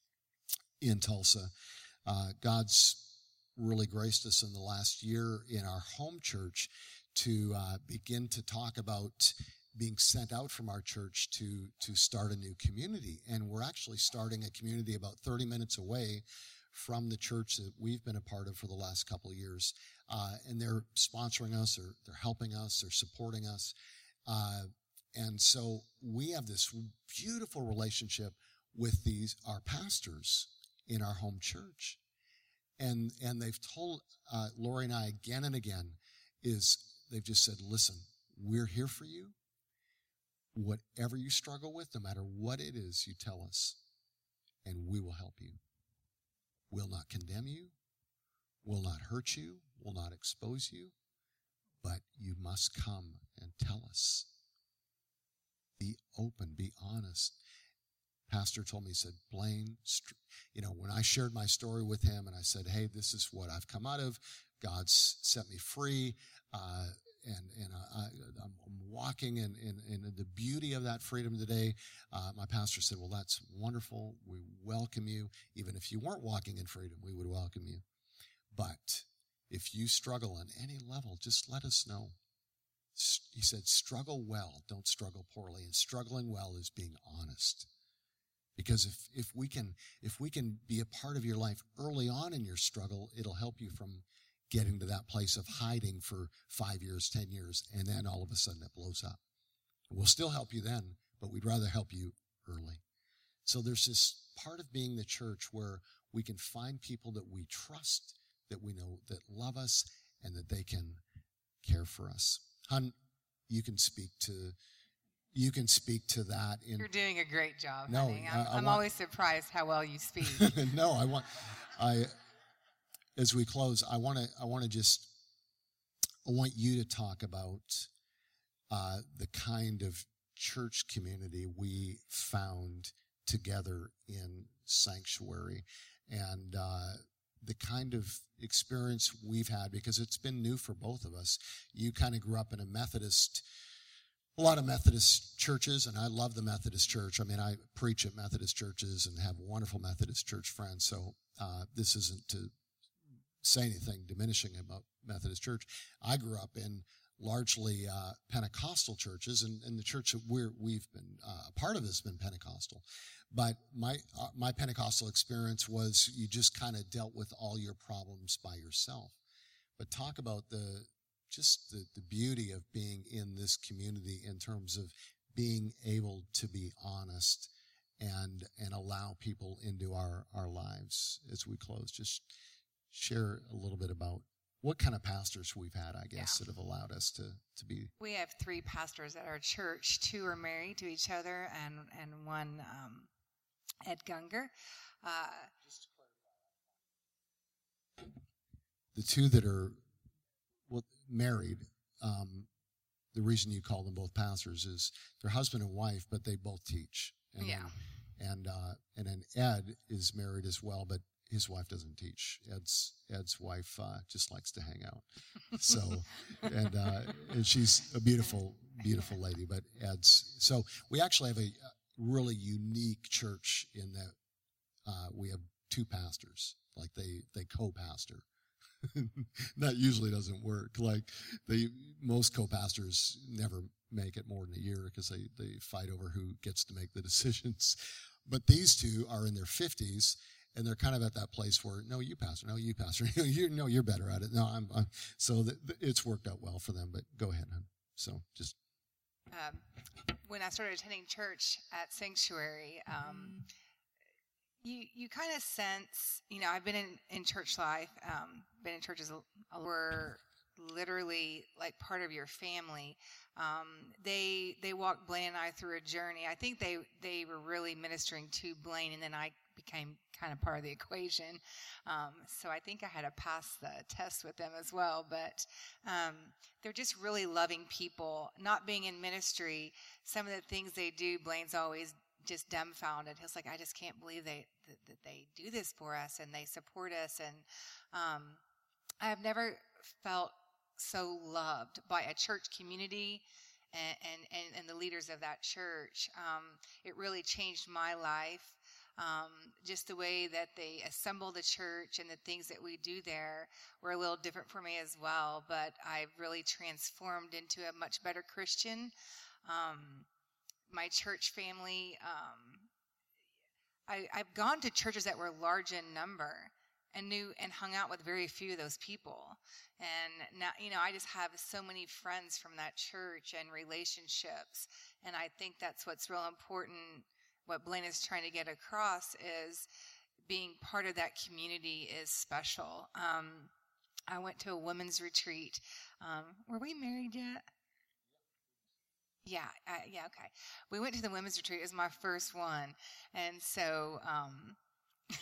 in Tulsa, uh, God's really graced us in the last year in our home church to uh, begin to talk about being sent out from our church to to start a new community. And we're actually starting a community about thirty minutes away from the church that we've been a part of for the last couple of years. Uh, and they're sponsoring us, or they're helping us, they're supporting us. Uh, and so we have this beautiful relationship with these, our pastors in our home church. And, and they've told uh, Lori and I again and again, is they've just said, listen, we're here for you. Whatever you struggle with, no matter what it is, you tell us, and we will help you. Will not condemn you, will not hurt you, will not expose you, but you must come and tell us. Be open, be honest. pastor told me, he said, Blaine, you know, when I shared my story with him and I said, hey, this is what I've come out of, God's set me free, uh, and and I, I'm walking in, in, in the beauty of that freedom today. Uh, my pastor said, well, that's wonderful. We welcome you. Even if you weren't walking in freedom, we would welcome you. But if you struggle on any level, just let us know. He said, struggle well, don't struggle poorly. And struggling well is being honest. Because if, if we can if we can be a part of your life early on in your struggle, it'll help you from getting to that place of hiding for five years, ten years, and then all of a sudden it blows up. We'll still help you then, but we'd rather help you early. So there's this part of being the church where we can find people that we trust, that we know that love us, and that they can care for us. Hun, you can speak to you can speak to that. In, You're doing a great job, no, honey. I'm, I, I I'm want, always surprised how well you speak. no, I want I. As we close, I want to I want to just I want you to talk about uh, the kind of church community we found together in Sanctuary, and uh, the kind of experience we've had, because it's been new for both of us. You kind of grew up in a Methodist, a lot of Methodist churches, and I love the Methodist church. I mean, I preach at Methodist churches and have wonderful Methodist church friends, so uh, this isn't to say anything diminishing about Methodist church. I grew up in largely uh, Pentecostal churches, and, and the church that we're, we've been uh, a part of has been Pentecostal. But my uh, my Pentecostal experience was you just kind of dealt with all your problems by yourself. But talk about the just the, the beauty of being in this community in terms of being able to be honest and and allow people into our, our lives as we close. Just share a little bit about what kind of pastors we've had, I guess, yeah. that have allowed us to, to be. We have three pastors at our church. Two are married to each other, and, and one, um, Ed Gunger. Uh, Just to clarify. The two that are well, married, um, the reason you call them both pastors is they're husband and wife, but they both teach. And yeah. Then, and, uh, and then Ed is married as well, but his wife doesn't teach. Ed's Ed's wife uh, just likes to hang out. So, and uh, and she's a beautiful, beautiful lady. But Ed's so we actually have a really unique church in that uh, we have two pastors. Like they they co-pastor. That usually doesn't work. Like they most co-pastors never make it more than a year because they they fight over who gets to make the decisions. But these two are in their fifties. And they're kind of at that place where, no, you pastor, no, you pastor, you no, you're better at it. No, I'm, I'm so th- th- it's worked out well for them. But go ahead, hon. So just um, when I started attending church at Sanctuary, um, you you kind of sense, you know, I've been in, in church life, um, been in churches a, a were literally like part of your family. Um, they they walked Blaine and I through a journey. I think they they were really ministering to Blaine, and then I became kind of part of the equation. Um, so I think I had to pass the test with them as well. But um, they're just really loving people. Not being in ministry, some of the things they do, Blaine's always just dumbfounded. He's like, I just can't believe they that, that they do this for us and they support us. And um, I've never felt so loved by a church community and, and, and, and the leaders of that church. Um, it really changed my life. Um, just the way that they assemble the church and the things that we do there were a little different for me as well, but I've really transformed into a much better Christian. Um, my church family, um, I, I've gone to churches that were large in number and knew and hung out with very few of those people. And now, you know, I just have so many friends from that church and relationships. And I think that's what's real important. What Blaine is trying to get across is being part of that community is special. Um, I went to a women's retreat. Um, were we married yet? Yeah, I, yeah, okay. We went to the women's retreat. It was my first one. And so um,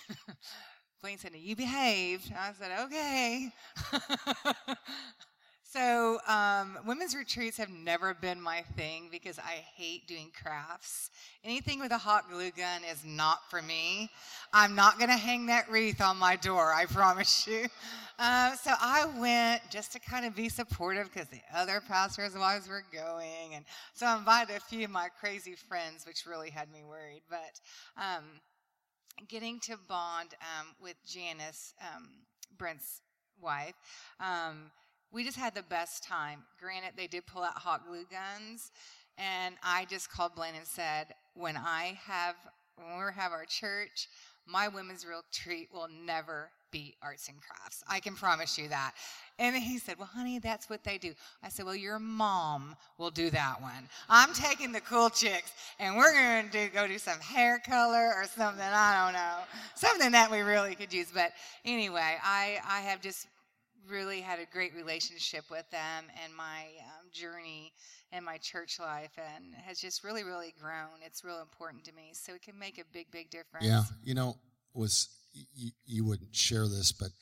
Blaine said, you behaved. I said, okay. So, um, women's retreats have never been my thing because I hate doing crafts. Anything with a hot glue gun is not for me. I'm not going to hang that wreath on my door, I promise you. Uh, so I went just to kind of be supportive because the other pastors' wives were going. And so I invited a few of my crazy friends, which really had me worried. But um, getting to bond um, with Janice, um, Brent's wife, um, we just had the best time. Granted, they did pull out hot glue guns, and I just called Blaine and said, when I have, when we have our church, my women's retreat will never be arts and crafts. I can promise you that. And he said, well, honey, that's what they do. I said, well, your mom will do that one. I'm taking the cool chicks, and we're going to do, go do some hair color or something, I don't know, something that we really could use. But anyway, I, I have just really had a great relationship with them and my um, journey and my church life, and has just really, really grown. It's real important to me, so it can make a big, big difference. Yeah, you know, was you, you wouldn't share this, but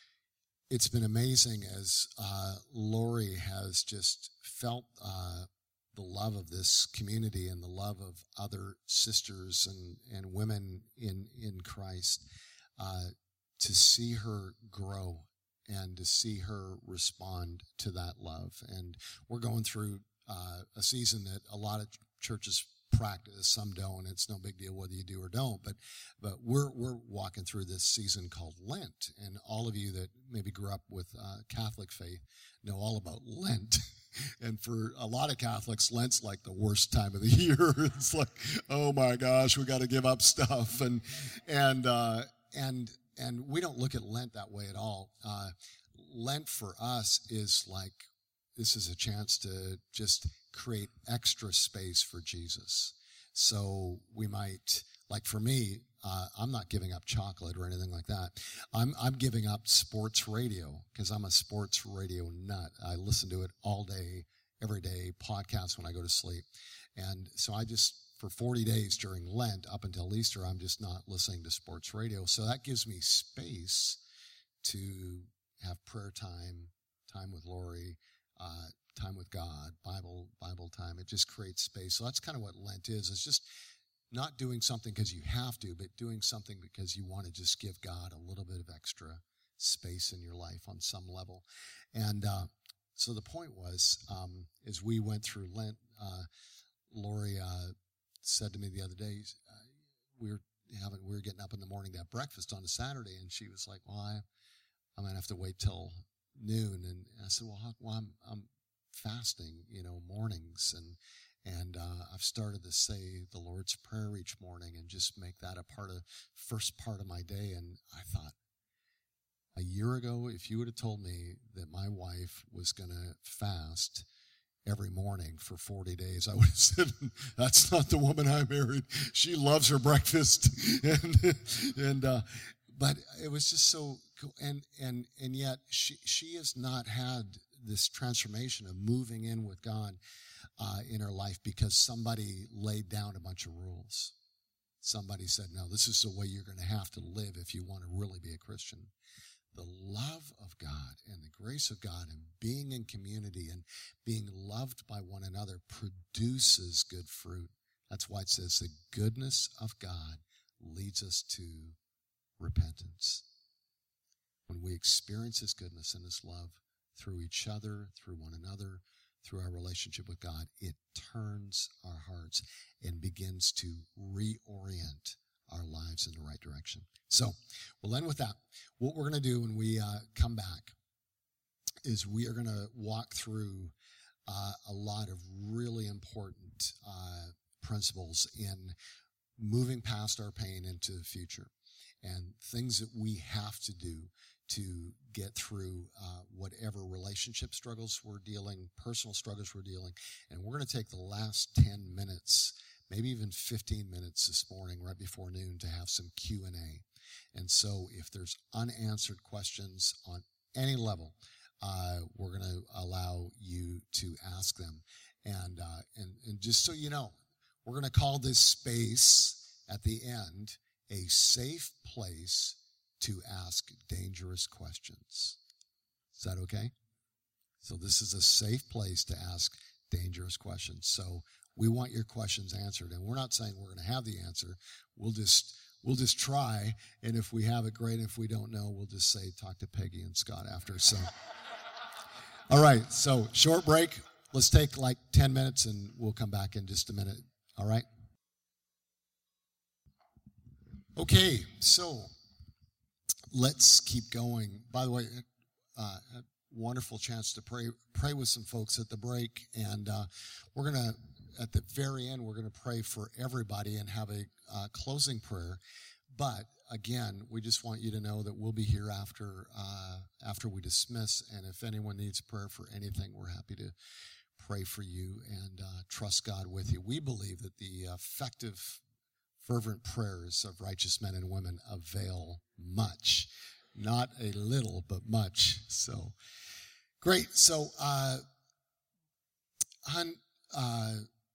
it's been amazing as uh, Lori has just felt uh, the love of this community and the love of other sisters and, and women in, in Christ, uh, to see her grow and to see her respond to that love. And we're going through uh, a season that a lot of churches practice, some don't. It's no big deal whether you do or don't, but but we're we're walking through this season called Lent, and all of you that maybe grew up with uh, Catholic faith know all about Lent. And for a lot of Catholics, Lent's like the worst time of the year. It's like, oh my gosh, we got to give up stuff, and and uh, and and we don't look at Lent that way at all. Uh, Lent for us is like, this is a chance to just create extra space for Jesus. So we might, like for me, uh, I'm not giving up chocolate or anything like that. I'm I'm giving up sports radio because I'm a sports radio nut. I listen to it all day, every day, podcasts when I go to sleep. And so I just, for forty days during Lent up until Easter, I'm just not listening to sports radio. So that gives me space to have prayer time, time with Lori, uh, time with God, Bible, Bible time. It just creates space. So that's kind of what Lent is. It's just not doing something because you have to, but doing something because you want to just give God a little bit of extra space in your life on some level. And uh, so the point was, um, as we went through Lent, uh, Lori uh, said to me the other day, uh, we were having, we were getting up in the morning to have breakfast on a Saturday, and she was like, well, I, I'm going to have to wait till noon. And I said, well, how, well I'm, I'm fasting, you know, mornings, and and uh, I've started to say the Lord's Prayer each morning and just make that a part of first part of my day. And I thought, a year ago, if you would have told me that my wife was going to fast every morning for forty days, I would have said, that's not the woman I married. She loves her breakfast. and and uh, but it was just so cool. And and and yet she she has not had this transformation of moving in with God uh, in her life because somebody laid down a bunch of rules. Somebody said, no, this is the way you're going to have to live if you want to really be a Christian. The love of God and the grace of God and being in community and being loved by one another produces good fruit. That's why it says the goodness of God leads us to repentance. When we experience His goodness and His love through each other, through one another, through our relationship with God, it turns our hearts and begins to reorient our lives in the right direction. So we'll end with that. What we're going to do when we uh, come back is we are going to walk through uh, a lot of really important uh, principles in moving past our pain into the future and things that we have to do to get through uh, whatever relationship struggles we're dealing, personal struggles we're dealing. And we're going to take the last ten minutes, maybe even fifteen minutes this morning, right before noon, to have some Q and A. And so if there's unanswered questions on any level, uh, we're going to allow you to ask them. And, uh, and, and just so you know, we're going to call this space at the end a safe place to ask dangerous questions. Is that okay? So this is a safe place to ask dangerous questions. So we want your questions answered, and we're not saying we're going to have the answer. We'll just we'll just try, and if we have it, great. If we don't know, we'll just say talk to Peggy and Scott after. So, all right. So short break. Let's take like ten minutes, and we'll come back in just a minute. All right. Okay. So let's keep going. By the way, uh, a wonderful chance to pray pray with some folks at the break, and uh, we're gonna. At the very end, we're going to pray for everybody and have a uh, closing prayer. But again, we just want you to know that we'll be here after uh, after we dismiss. And if anyone needs prayer for anything, we're happy to pray for you and uh, trust God with you. We believe that the effective, fervent prayers of righteous men and women avail much. Not a little, but much. So, great. So, uh, hun, uh,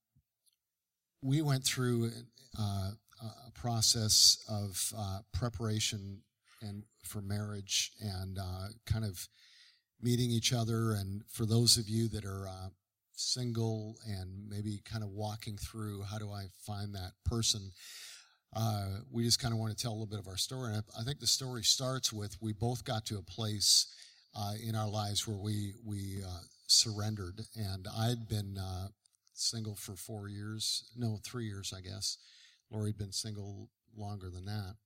we went through uh, a process of uh, preparation and for marriage and uh, kind of meeting each other. And for those of you that are uh, single and maybe kind of walking through, how do I find that person? Uh, we just kind of want to tell a little bit of our story. And I, I think the story starts with we both got to a place uh, in our lives where we we uh, surrendered. And I'd been uh, single for four years, no, three years, I guess. Lori had been single longer than that.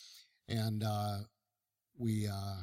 And uh, we, uh,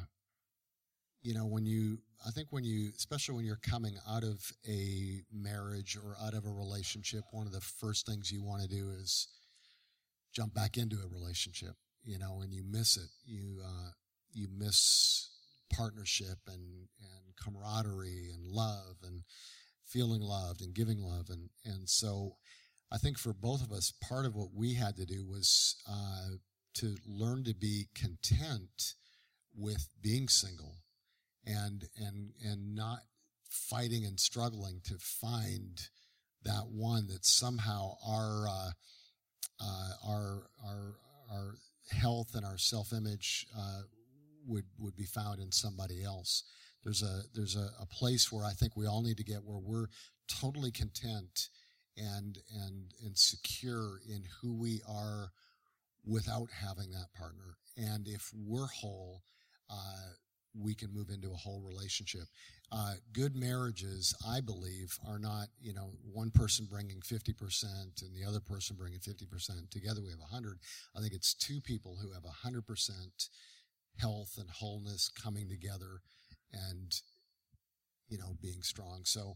you know, when you, I think when you, especially when you're coming out of a marriage or out of a relationship, one of the first things you want to do is jump back into a relationship, you know, and you miss it. You, uh, you miss partnership and, and camaraderie and love and feeling loved and giving love. And, and so I think for both of us, part of what we had to do was uh, to learn to be content with being single and, and, and not fighting and struggling to find that one that somehow our, uh, uh, our, our, our health and our self-image uh, would, would be found in somebody else. There's a there's a, a place where I think we all need to get where we're totally content and and and secure in who we are without having that partner. And if we're whole, uh, we can move into a whole relationship. Uh, good marriages, I believe, are not, you know, one person bringing fifty percent and the other person bringing fifty percent. Together we have one hundred. I think it's two people who have one hundred percent health and wholeness coming together and, you know, being strong. So,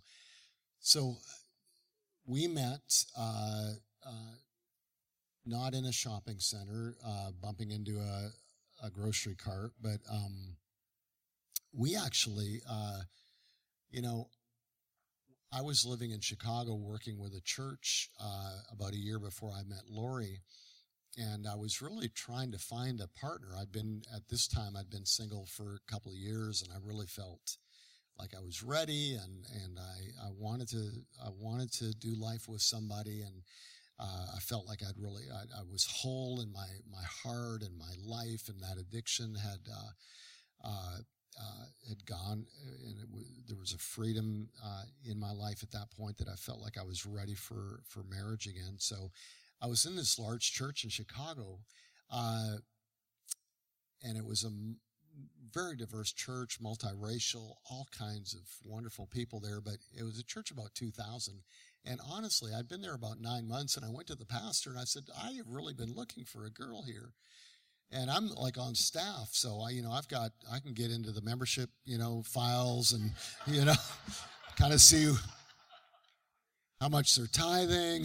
so we met, uh, uh, not in a shopping center, uh, bumping into a, a grocery cart, but, um, we actually, uh, you know, I was living in Chicago working with a church, uh, about a year before I met Lori. And I was really trying to find a partner. I'd been, at this time, I'd been single for a couple of years, and I really felt like I was ready, and, and I, I wanted to, I wanted to do life with somebody, and uh, I felt like I'd really, I, I was whole in my, my heart and my life, and that addiction had, uh, uh, uh, had gone, and it was, there was a freedom uh, in my life at that point that I felt like I was ready for, for marriage again. So I was in this large church in Chicago, uh, and it was a m- very diverse church, multiracial, all kinds of wonderful people there, but it was a church about two thousand. And honestly, I'd been there about nine months, and I went to the pastor, and I said, I have really been looking for a girl here. And I'm like on staff, so I, you know, I've got, I can get into the membership, you know, files and, you know, kind of see how much they're tithing.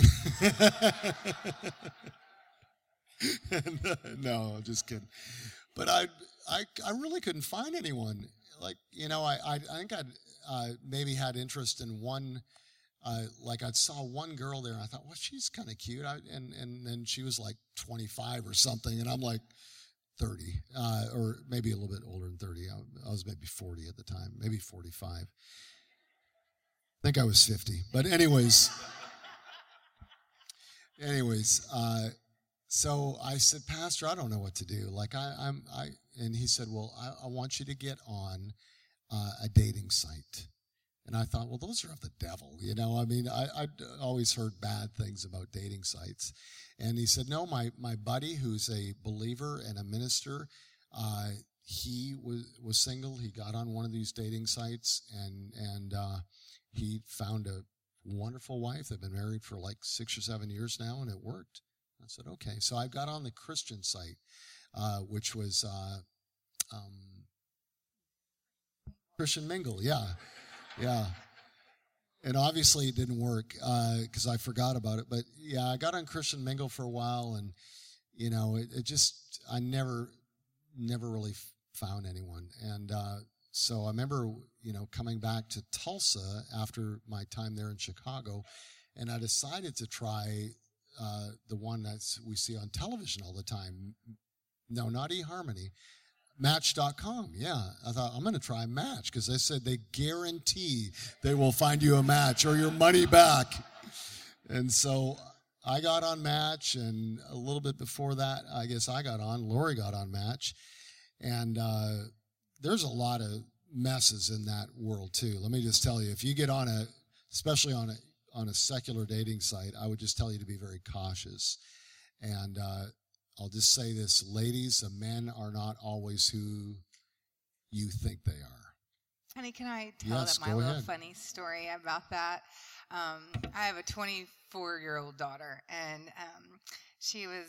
No, I'm just kidding. But I, I, I really couldn't find anyone. Like, you know, I, I, I think I'd uh, maybe had interest in one. Uh, like I saw one girl there, and I thought, well, she's kind of cute. I, and and then she was like twenty-five or something, and I'm like thirty, uh, or maybe a little bit older than thirty. I, I was maybe forty at the time, maybe forty-five. I think I was fifty. But anyways, anyways, uh, so I said, Pastor, I don't know what to do. Like I, I'm, I, and he said, well, I, I want you to get on uh, a dating site. And I thought, well, those are of the devil, you know. I mean, I, I'd always heard bad things about dating sites. And he said, no, my, my buddy, who's a believer and a minister, uh, he was was single. He got on one of these dating sites, and and uh, he found a wonderful wife. They've been married for like six or seven years now, and it worked. I said, okay. So I got on the Christian site, uh, which was uh, um, Christian Mingle, yeah. Yeah. And obviously it didn't work because uh, I forgot about it. But, yeah, I got on Christian Mingle for a while, and, you know, it, it just, I never, never really f- found anyone. And uh, so I remember, you know, coming back to Tulsa after my time there in Chicago, and I decided to try uh, the one that we see on television all the time. No, not eHarmony. Match dot com, yeah. I thought, I'm going to try Match because they said they guarantee they will find you a match or your money back. And so I got on Match, and a little bit before that, I guess I got on. Lori got on Match. And uh, there's a lot of messes in that world, too. Let me just tell you, if you get on a, especially on a, on a secular dating site, I would just tell you to be very cautious. And uh I'll just say this, ladies, men are not always who you think they are. Honey, can I tell Yes, that my go little ahead. funny story about that? Um, I have a twenty-four-year-old daughter, and um, she was,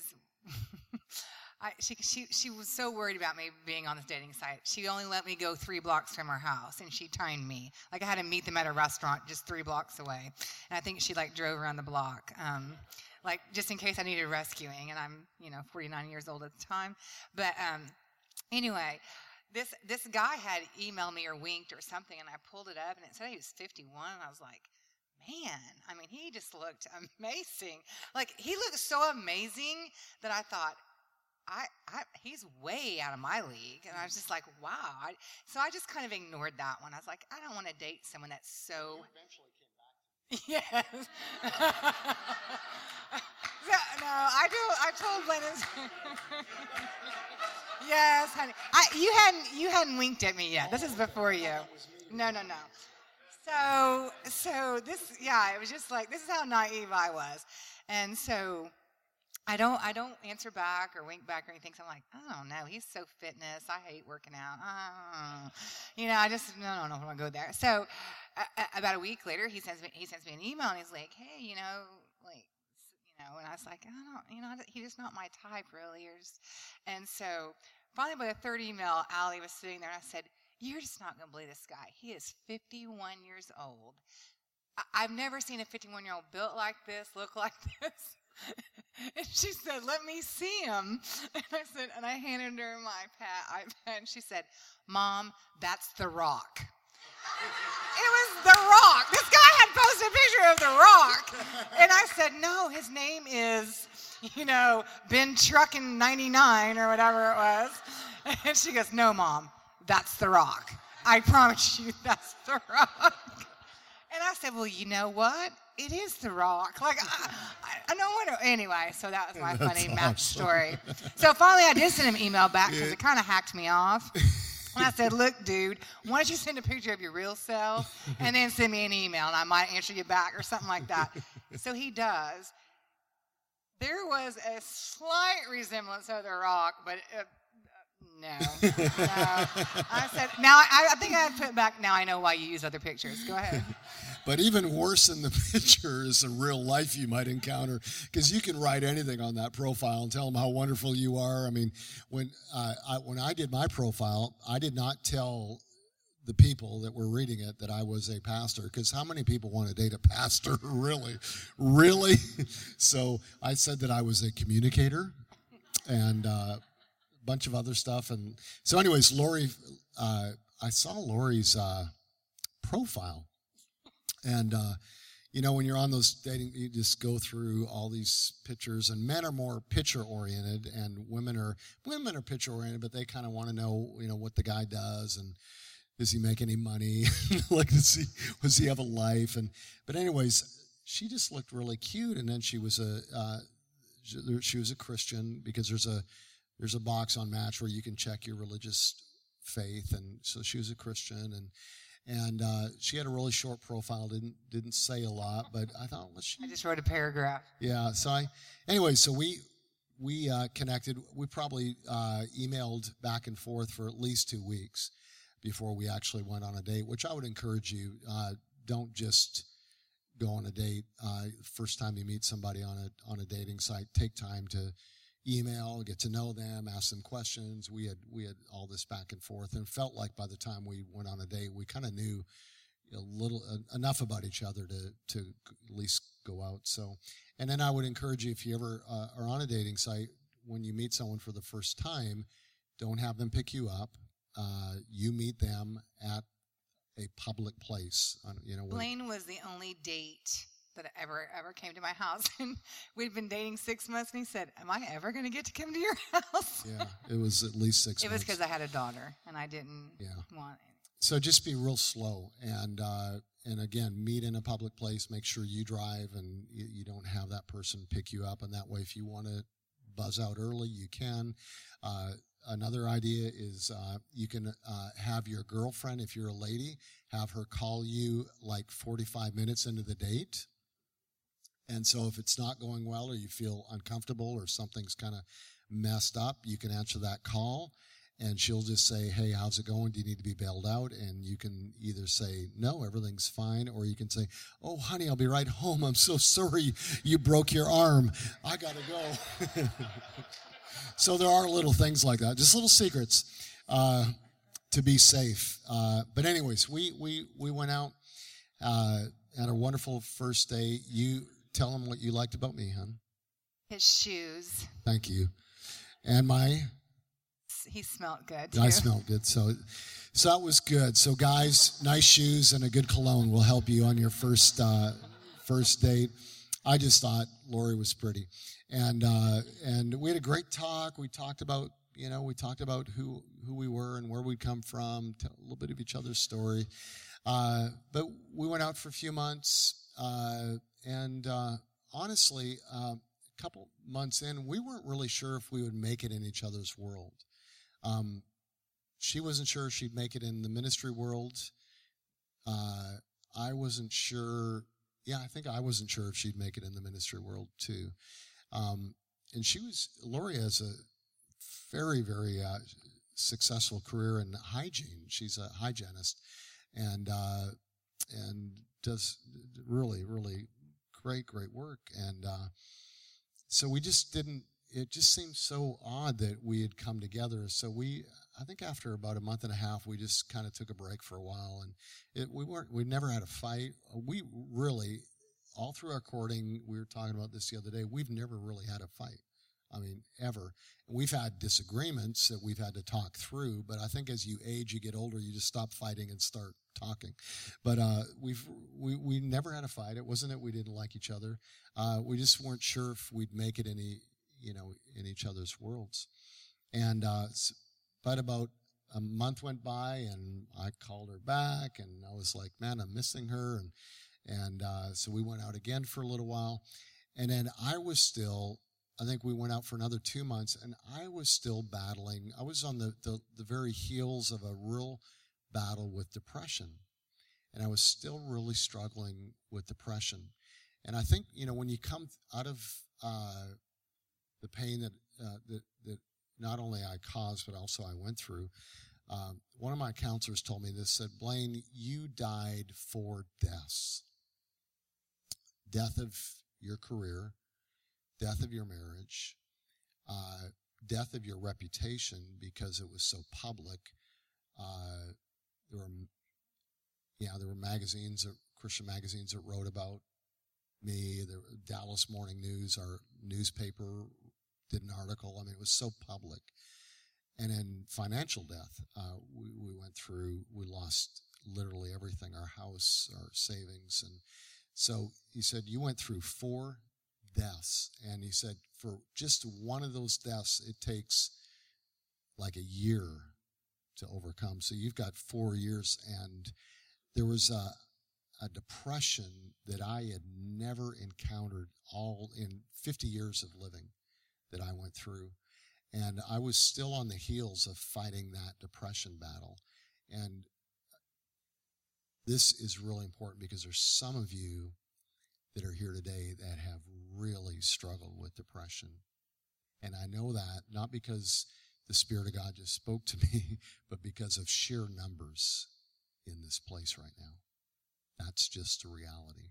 I, she she she was so worried about me being on this dating site. She only let me go three blocks from her house, and she timed me. Like I had to meet them at a restaurant just three blocks away, and I think she like drove around the block. Um, like just in case I needed rescuing, and I'm, you know, forty-nine years old at the time. But um, anyway, this this guy had emailed me or winked or something, and I pulled it up, and it said he was fifty-one, and I was like, man, I mean, he just looked amazing. Like, he looked so amazing that I thought, I, I he's way out of my league. And I was just like, wow. I, so I just kind of ignored that one. I was like, I don't want to date someone that's so... Yes. No, I do. I told Lennon. Yes, honey. I, you hadn't you hadn't winked at me yet. This is before you. No, no, no. So, so this, yeah, it was just like, this is how naive I was, and so I don't I don't answer back or wink back or anything. So I'm like, I don't know. He's so fitness. I hate working out. Oh. You know, I just no, no, no, I want to go there. So. Uh, about a week later, he sends me he sends me an email, and he's like, "Hey, you know, like, you know," and I was like, "I don't, you know, he's just not my type, really." Or just, and so finally, by the third email, Allie was sitting there, and I said, "You're just not going to believe this guy. He is fifty-one years old. I- I've never seen a fifty-one-year-old built like this, look like this." And she said, "Let me see him." And I said, and I handed her my iPad, and she said, "Mom, that's The Rock." It was The Rock. This guy had posted a picture of The Rock. And I said, no, his name is, you know, Ben Truckin' ninety-nine or whatever it was. And she goes, no, Mom, that's The Rock. I promise you that's The Rock. And I said, well, you know what? It is The Rock. Like, I, I, I don't want to. Anyway, so that was my That's funny awesome. match story. So finally I did send him an email back because Yeah. it kind of hacked me off. And I said, look, dude, why don't you send a picture of your real self and then send me an email, and I might answer you back or something like that. So he does. There was a slight resemblance of The Rock, but uh, no, no. I said, now I, I think I had put back, now I know why you use other pictures. Go ahead. But even worse than the picture is in real life you might encounter, because you can write anything on that profile and tell them how wonderful you are. I mean, when uh, I, when I did my profile, I did not tell the people that were reading it that I was a pastor, because how many people want to date a pastor? Really? Really? So I said that I was a communicator and uh, a bunch of other stuff. And so anyways, Lori, uh, I saw Lori's uh, profile. And, uh, you know, when you're on those dating, you just go through all these pictures, and men are more picture-oriented, and women are women are picture-oriented, but they kind of want to know, you know, what the guy does, and does he make any money? Like, does he, does he have a life? And but anyways, she just looked really cute, and then she was a uh, she, she was a Christian, because there's a there's a box on Match where you can check your religious faith, and so she was a Christian, and. And uh, she had a really short profile, didn't didn't say a lot, but I thought, well, she... I just wrote a paragraph. Yeah, so I... Anyway, so we we uh, connected. We probably uh, emailed back and forth for at least two weeks before we actually went on a date, which I would encourage you. Uh, don't just go on a date. Uh, first time you meet somebody on a on a dating site, take time to email, get to know them, ask them questions. We had we had all this back and forth, and it felt like by the time we went on a date, we kind of knew a little uh, enough about each other to to at least go out. So, and then I would encourage you, if you ever uh, are on a dating site, when you meet someone for the first time, don't have them pick you up. Uh, you meet them at a public place. On, you know, Blaine was the only date that ever ever came to my house, and we'd been dating six months, and he said, am I ever going to get to come to your house? Yeah, it was at least six it months. was because I had a daughter, and I didn't yeah. want it. So just be real slow, and uh, and again, meet in a public place, make sure you drive, and you, you don't have that person pick you up, and that way, if you want to buzz out early, you can. Uh, another idea is uh, you can uh, have your girlfriend, if you're a lady, have her call you like forty-five minutes into the date. And so if it's not going well, or you feel uncomfortable, or something's kind of messed up, you can answer that call, and she'll just say, hey, how's it going? Do you need to be bailed out? And you can either say, no, everything's fine, or you can say, oh, honey, I'll be right home. I'm so sorry you broke your arm. I got to go. So there are little things like that, just little secrets uh, to be safe. Uh, but anyways, we, we, we went out, uh, had a wonderful first day. You tell them what you liked about me, hon. His shoes. Thank you. And my... He smelled good, too. I smelled good. So, so that was good. So guys, nice shoes and a good cologne will help you on your first uh, first date. I just thought Lori was pretty. And uh, and we had a great talk. We talked about, you know, we talked about who, who we were and where we'd come from, tell a little bit of each other's story. Uh, but we went out for a few months. Uh, and uh, honestly, uh, a couple months in, we weren't really sure if we would make it in each other's world. Um, she wasn't sure she'd make it in the ministry world. Uh, I wasn't sure. Yeah, I think I wasn't sure if she'd make it in the ministry world too. Um, and she was, Lori has a very, very uh, successful career in hygiene. She's a hygienist, and uh, and does really, really great, great work. And uh, so we just didn't. It just seemed so odd that we had come together. So we, I think after about a month and a half, we just kind of took a break for a while, and it, we weren't, we never had a fight. We really, all through our courting, we were talking about this the other day, we've never really had a fight. I mean, ever. We've had disagreements that we've had to talk through, but I think as you age, you get older, you just stop fighting and start talking. But uh, we've we we never had a fight. It wasn't that we didn't like each other. Uh, we just weren't sure if we'd make it any. you know, in each other's worlds. And, uh, but about a month went by, and I called her back, and I was like, man, I'm missing her. And, and, uh, so we went out again for a little while. And then I was still, I think we went out for another two months, and I was still battling. I was on the, the, the very heels of a real battle with depression. And I was still really struggling with depression. And I think, you know, when you come out of, uh, the pain that, uh, that that not only I caused, but also I went through. Um, one of my counselors told me this, said, Blaine, you died four deaths. Death of your career, death of your marriage, uh, death of your reputation because it was so public. Uh, there were, yeah, there were magazines, that, Christian magazines that wrote about me. The Dallas Morning News, our newspaper, did an article. I mean, it was so public. And then financial death, uh, we, we went through, we lost literally everything, our house, our savings. And so he said, you went through four deaths. And he said, for just one of those deaths, it takes like a year to overcome. So you've got four years. And there was a, a depression that I had never encountered all in fifty years of living that I went through. And I was still on the heels of fighting that depression battle. And this is really important because there's some of you that are here today that have really struggled with depression. And I know that not because the Spirit of God just spoke to me, but because of sheer numbers in this place right now. That's just a reality.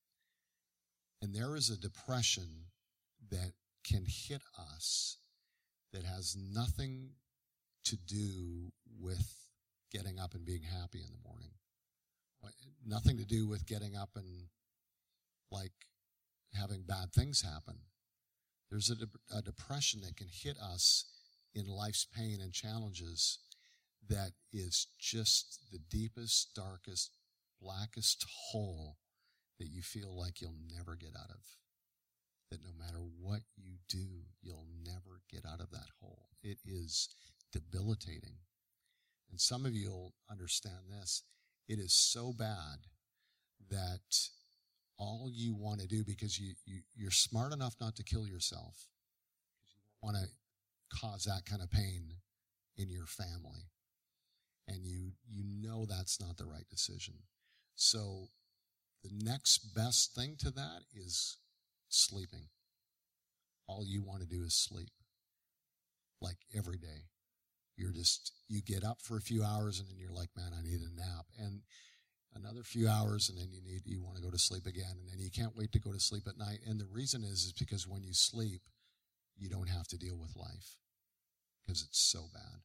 And there is a depression that can hit us that has nothing to do with getting up and being happy in the morning. Nothing to do with getting up and, like, having bad things happen. There's a, de- a depression that can hit us in life's pain and challenges that is just the deepest, darkest, blackest hole that you feel like you'll never get out of. That no matter what you do, you'll never get out of that hole. It is debilitating. And some of you will understand this. It is so bad that all you want to do, because you, you, you're smart enough not to kill yourself, because you don't want to cause that kind of pain in your family. And you, you know that's not the right decision. So the next best thing to that is sleeping. All you want to do is sleep. Like every day. You're just, you get up for a few hours and then you're like, man, I need a nap. And another few hours and then you need, you want to go to sleep again. And then you can't wait to go to sleep at night. And the reason is, is because when you sleep, you don't have to deal with life because it's so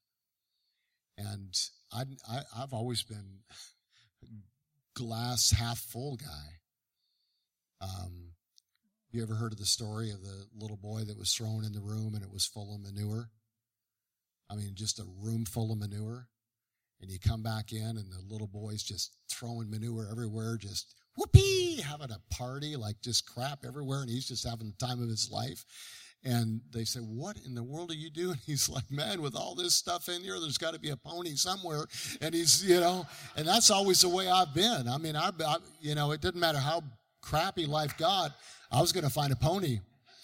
bad. And I, I, I've always been glass half full guy. Um, you ever heard of the story of the little boy that was thrown in the room and it was full of manure? I mean, just a room full of manure. And you come back in and the little boy's just throwing manure everywhere, just whoopee, having a party, like just crap everywhere. And he's just having the time of his life. And they say, what in the world are you doing? He's like, man, with all this stuff in here, there's got to be a pony somewhere. And he's, you know, and that's always the way I've been. I mean, I, I you know, it didn't matter how crappy life got, I was going to find a pony.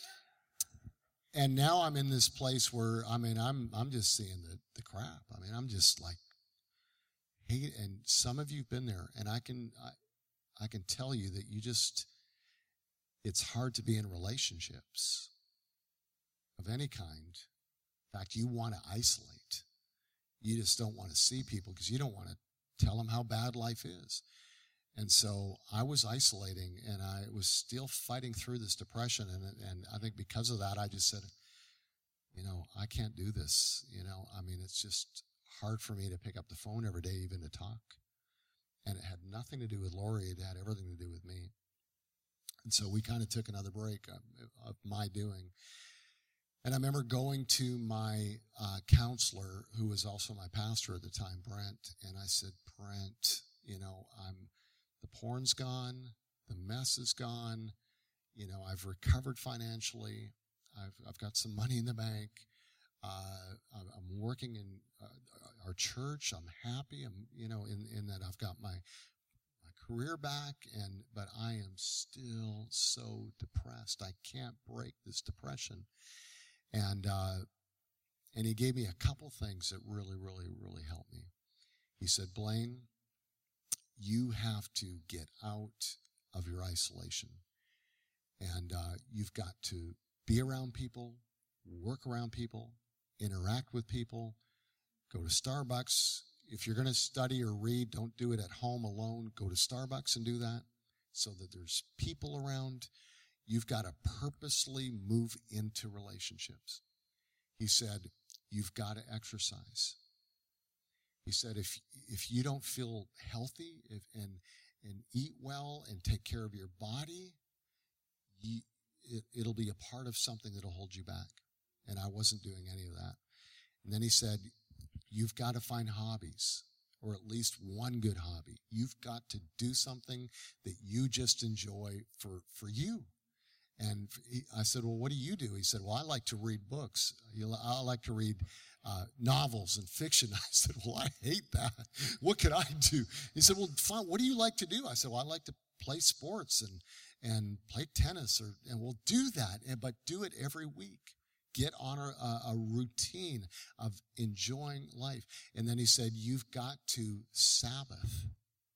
And now I'm in this place where, I mean, I'm I'm just seeing the, the crap. I mean, I'm just like, hey, and some of you've been there, and I can I, I can tell you that you just, it's hard to be in relationships of any kind. In fact, you want to isolate. You just don't want to see people because you don't want to tell them how bad life is. And so I was isolating, and I was still fighting through this depression. And, and I think because of that, I just said, you know, I can't do this. You know, I mean, it's just hard for me to pick up the phone every day, even to talk. And it had nothing to do with Lori. It had everything to do with me. And so we kind of took another break of, of my doing. And I remember going to my uh, counselor, who was also my pastor at the time, Brent. And I said, Brent, you know, I'm, the porn's gone, the mess is gone, you know, I've recovered financially, I've I've got some money in the bank, uh, I'm, I'm working in uh, our church, I'm happy, I'm, you know, in, in that I've got my my career back, and but I am still so depressed, I can't break this depression. And, uh, and he gave me a couple things that really, really, really helped me. He said, Blaine, you have to get out of your isolation. And uh, you've got to be around people, work around people, interact with people, go to Starbucks. If you're going to study or read, don't do it at home alone. Go to Starbucks and do that so that there's people around. You've got to purposely move into relationships. He said, you've got to exercise. He said, if if you don't feel healthy if, and and eat well and take care of your body, you, it, it'll be a part of something that'll hold you back. And I wasn't doing any of that. And then he said, you've got to find hobbies, or at least one good hobby. You've got to do something that you just enjoy for, for you. And he, I said, well, what do you do? He said, well, I like to read books. I like to read uh, novels and fiction. I said, well, I hate that. What could I do? He said, well, fine. What do you like to do? I said, well, I like to play sports and and play tennis, or and we'll do that, and, but do it every week. Get on a, a routine of enjoying life. And then he said, you've got to Sabbath.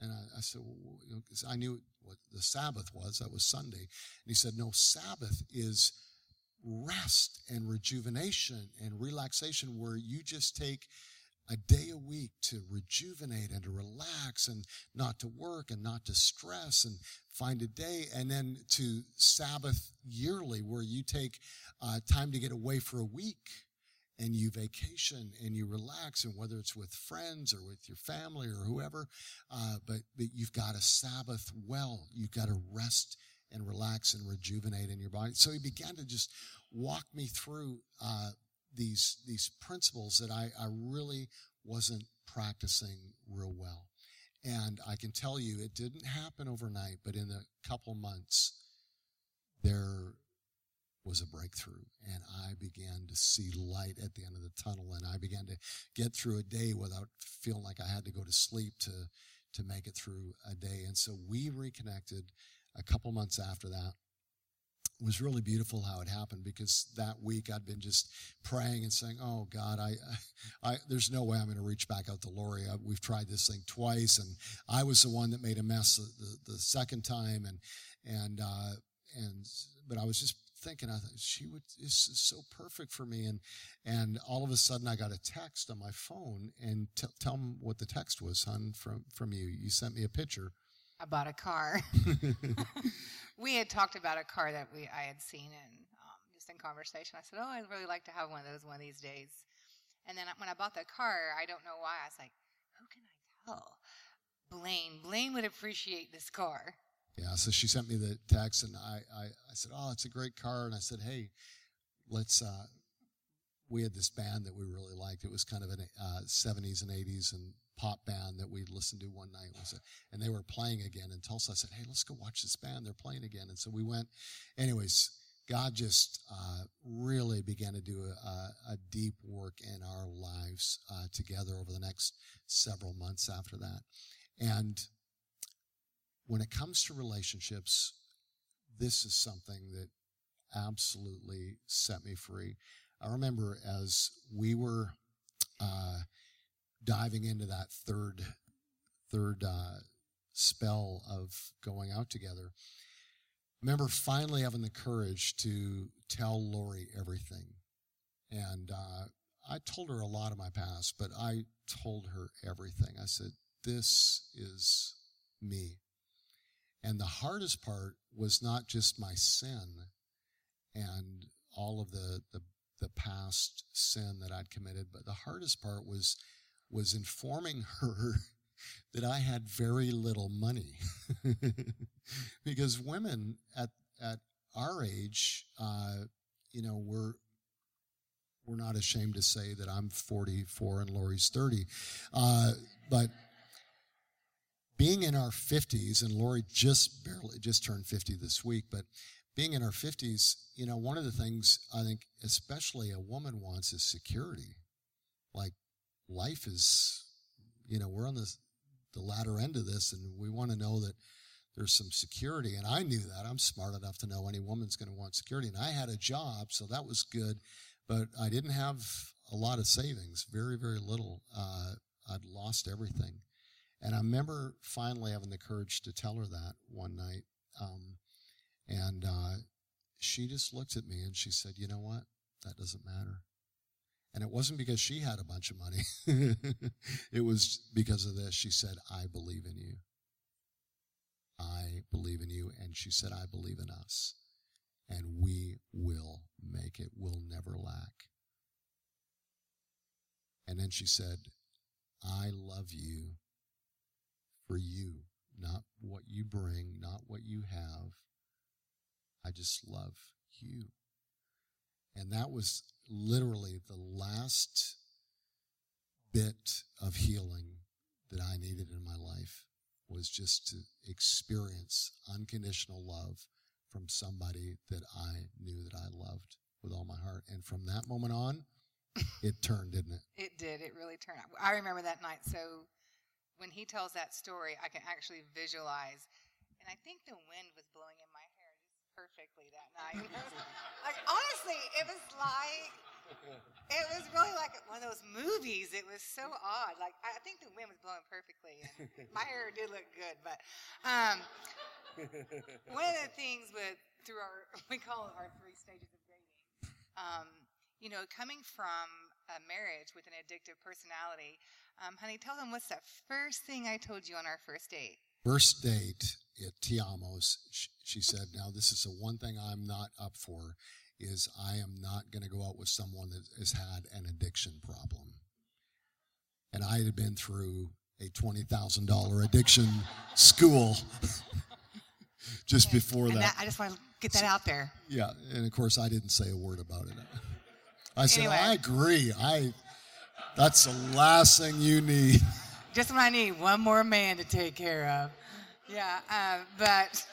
And I, I said, well, you know, 'cause I knew what the Sabbath was. That was Sunday. And he said, no, Sabbath is rest and rejuvenation and relaxation, where you just take a day a week to rejuvenate and to relax and not to work and not to stress, and find a day, and then to Sabbath yearly, where you take uh, time to get away for a week and you vacation and you relax, and whether it's with friends or with your family or whoever, uh, but, but you've got to Sabbath well. You've got to rest and relax and rejuvenate in your body. So he began to just walk me through uh, these these principles that I, I really wasn't practicing real well. And I can tell you, it didn't happen overnight, but in a couple months, there was a breakthrough, and I began to see light at the end of the tunnel, and I began to get through a day without feeling like I had to go to sleep to to make it through a day. And so we reconnected a couple months after that. It was really beautiful how it happened, because that week I'd been just praying and saying, oh God, I, I, I there's no way I'm going to reach back out to Lori. I, we've tried this thing twice, and I was the one that made a mess the, the, the second time. And, and, uh, and, but I was just thinking, I thought, she would, this is so perfect for me. And, and all of a sudden I got a text on my phone, and t- tell them what the text was, hon, from, from you. You sent me a picture. I bought a car. We had talked about a car that we I had seen in um, just in conversation. I said, oh, I'd really like to have one of those one of these days. And then when I bought the car, I don't know why, I was like, who can I tell? Blaine. Blaine would appreciate this car. Yeah, so she sent me the text, and I, I, I said, oh, it's a great car. And I said, hey, let's, uh, we had this band that we really liked. It was kind of a uh, seventies and eighties and pop band that we listened to one night, was it, and they were playing again in Tulsa. I said, hey, let's go watch this band. They're playing again. And so we went. Anyways, God just uh, really began to do a, a deep work in our lives uh, together over the next several months after that. And when it comes to relationships, this is something that absolutely set me free. I remember as we were uh, diving into that third third uh, spell of going out together, I remember finally having the courage to tell Lori everything. And uh, I told her a lot of my past, but I told her everything. I said, this is me. And the hardest part was not just my sin and all of the, the, the past sin that I'd committed, but the hardest part was was informing her that I had very little money. Because women at at our age, uh, you know, we're we're not ashamed to say that I'm forty-four and Lori's thirty, uh, but being in our fifties, and Lori just barely just turned fifty this week, but being in our fifties, you know, one of the things I think especially a woman wants is security. Like, life is, you know, we're on the, the latter end of this, and we want to know that there's some security. And I knew that. I'm smart enough to know any woman's going to want security. And I had a job, so that was good. But I didn't have a lot of savings, very, very little. Uh, I'd lost everything. And I remember finally having the courage to tell her that one night. Um, and uh, she just looked at me and she said, you know what? That doesn't matter. And it wasn't because she had a bunch of money. It was because of this. She said, I believe in you. I believe in you. And she said, I believe in us. And we will make it. We'll never lack. And then she said, I love you for you, not what you bring, not what you have. I just love you. And that was literally the last bit of healing that I needed in my life, was just to experience unconditional love from somebody that I knew that I loved with all my heart. And from that moment on, it turned, didn't it? It did. It really turned. I remember that night. So when he tells that story, I can actually visualize. And I think the wind was blowing in my hair just perfectly that night. Like, honestly, it was like It was really like one of those movies. It was so odd. Like, I think the wind was blowing perfectly, and my hair did look good. But um, one of the things with through our we call it our three stages of dating. Um, you know, coming from a marriage with an addictive personality, um, honey, tell them what's that first thing I told you on our first date. First date at Tiamo's, she said, "Now this is the one thing I'm not up for." Is I am not going to go out with someone that has had an addiction problem. And I had been through a twenty thousand dollars addiction school just okay. before and that. that. I just want to get that so, out there. Yeah, and of course I didn't say a word about it. I said, anyway. I agree. I. That's the last thing you need. Just when I need one more man to take care of. Yeah, uh, but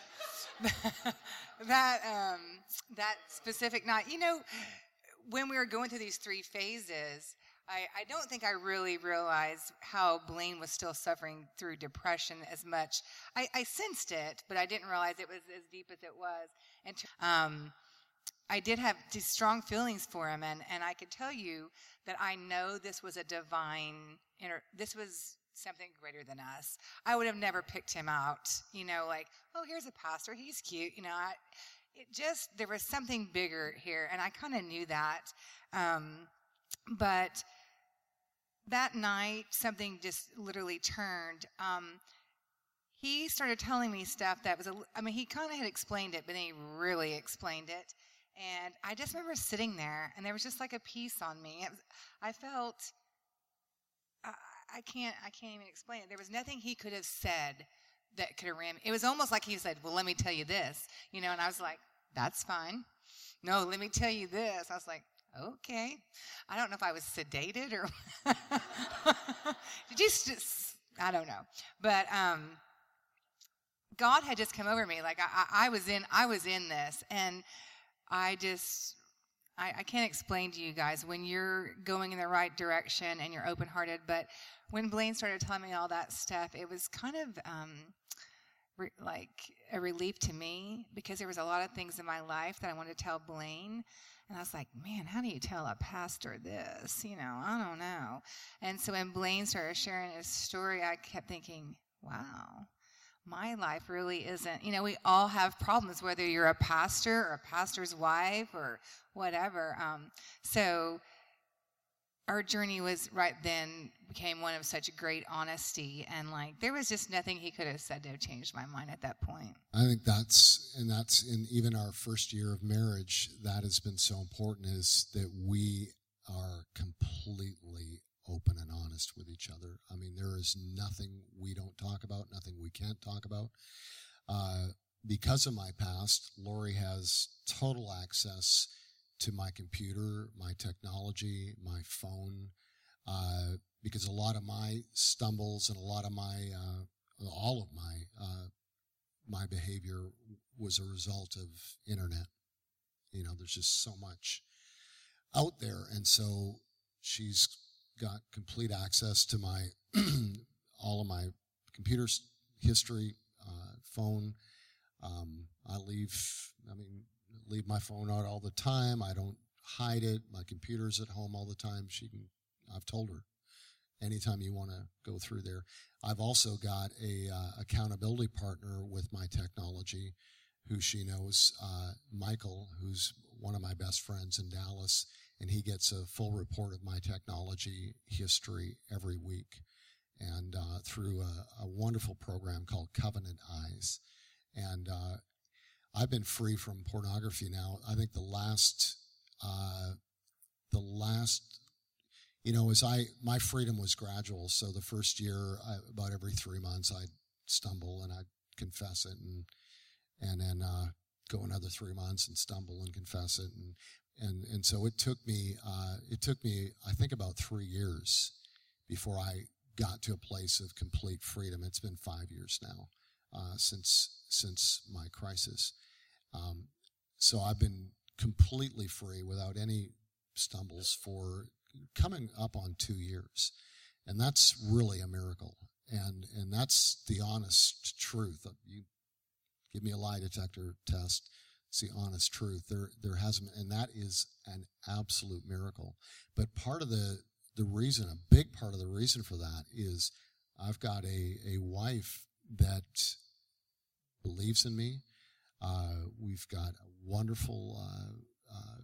that... Um, that specific night, you know, when we were going through these three phases, I, I don't think I really realized how Blaine was still suffering through depression as much. I, I sensed it, but I didn't realize it was as deep as it was. And um, I did have these strong feelings for him, and, and I could tell you that I know this was a divine, inter- this was something greater than us. I would have never picked him out, you know, like, oh, here's a pastor, he's cute, you know, I... It just, there was something bigger here, and I kind of knew that. Um, but that night, something just literally turned. Um, he started telling me stuff that was, a, I mean, he kind of had explained it, but then he really explained it. And I just remember sitting there, and there was just like a peace on me. It was, I felt, I, I can't, I can't even explain it. There was nothing he could have said that could have ran. It was almost like he said, well, let me tell you this, you know, and I was like, that's fine. No, let me tell you this. I was like, okay. I don't know if I was sedated or just, just, I don't know. But um, God had just come over me. Like I, I was in, I was in this, and I just, I, I can't explain to you guys when you're going in the right direction and you're open-hearted. But when Blaine started telling me all that stuff, it was kind of um, re- like a relief to me, because there was a lot of things in my life that I wanted to tell Blaine. And I was like, man, how do you tell a pastor this? You know, I don't know. And so when Blaine started sharing his story, I kept thinking, wow, my life really isn't, you know, we all have problems, whether you're a pastor or a pastor's wife or whatever. Um, so our journey was right then became one of such great honesty, and like there was just nothing he could have said to have changed my mind at that point. I think that's, and that's in even our first year of marriage, that has been so important, is that we are completely open and honest with each other. I mean, there is nothing we don't talk about, nothing we can't talk about. Uh, because of my past, Lori has total access to my computer, my technology, my phone, uh, because a lot of my stumbles and a lot of my, uh, all of my, uh, my behavior was a result of internet. You know, there's just so much out there. And so she's got complete access to my, all of my computer history, uh, phone. Um, I leave, I mean, leave my phone out all the time. I don't hide it. My computer's at home all the time. She can, I've told her, anytime you want to go through there. I've also got a uh, accountability partner with my technology who she knows, uh, Michael, who's one of my best friends in Dallas, and he gets a full report of my technology history every week, and uh, through a, a wonderful program called Covenant Eyes. And uh, I've been free from pornography now. I think the last, uh, the last, you know, as I, my freedom was gradual. So the first year, I, about every three months, I'd stumble and I'd confess it, and and then uh, go another three months and stumble and confess it, and and and so it took me, uh, it took me, I think, about three years before I got to a place of complete freedom. It's been five years now uh, since since my crisis. Um, so I've been completely free without any stumbles for coming up on two years. And that's really a miracle. And and that's the honest truth. You give me a lie detector test, It's the honest truth. There, there hasn't, and that is an absolute miracle. But part of the the reason, a big part of the reason for that is I've got a a wife that believes in me. Uh, we've got a wonderful uh, uh,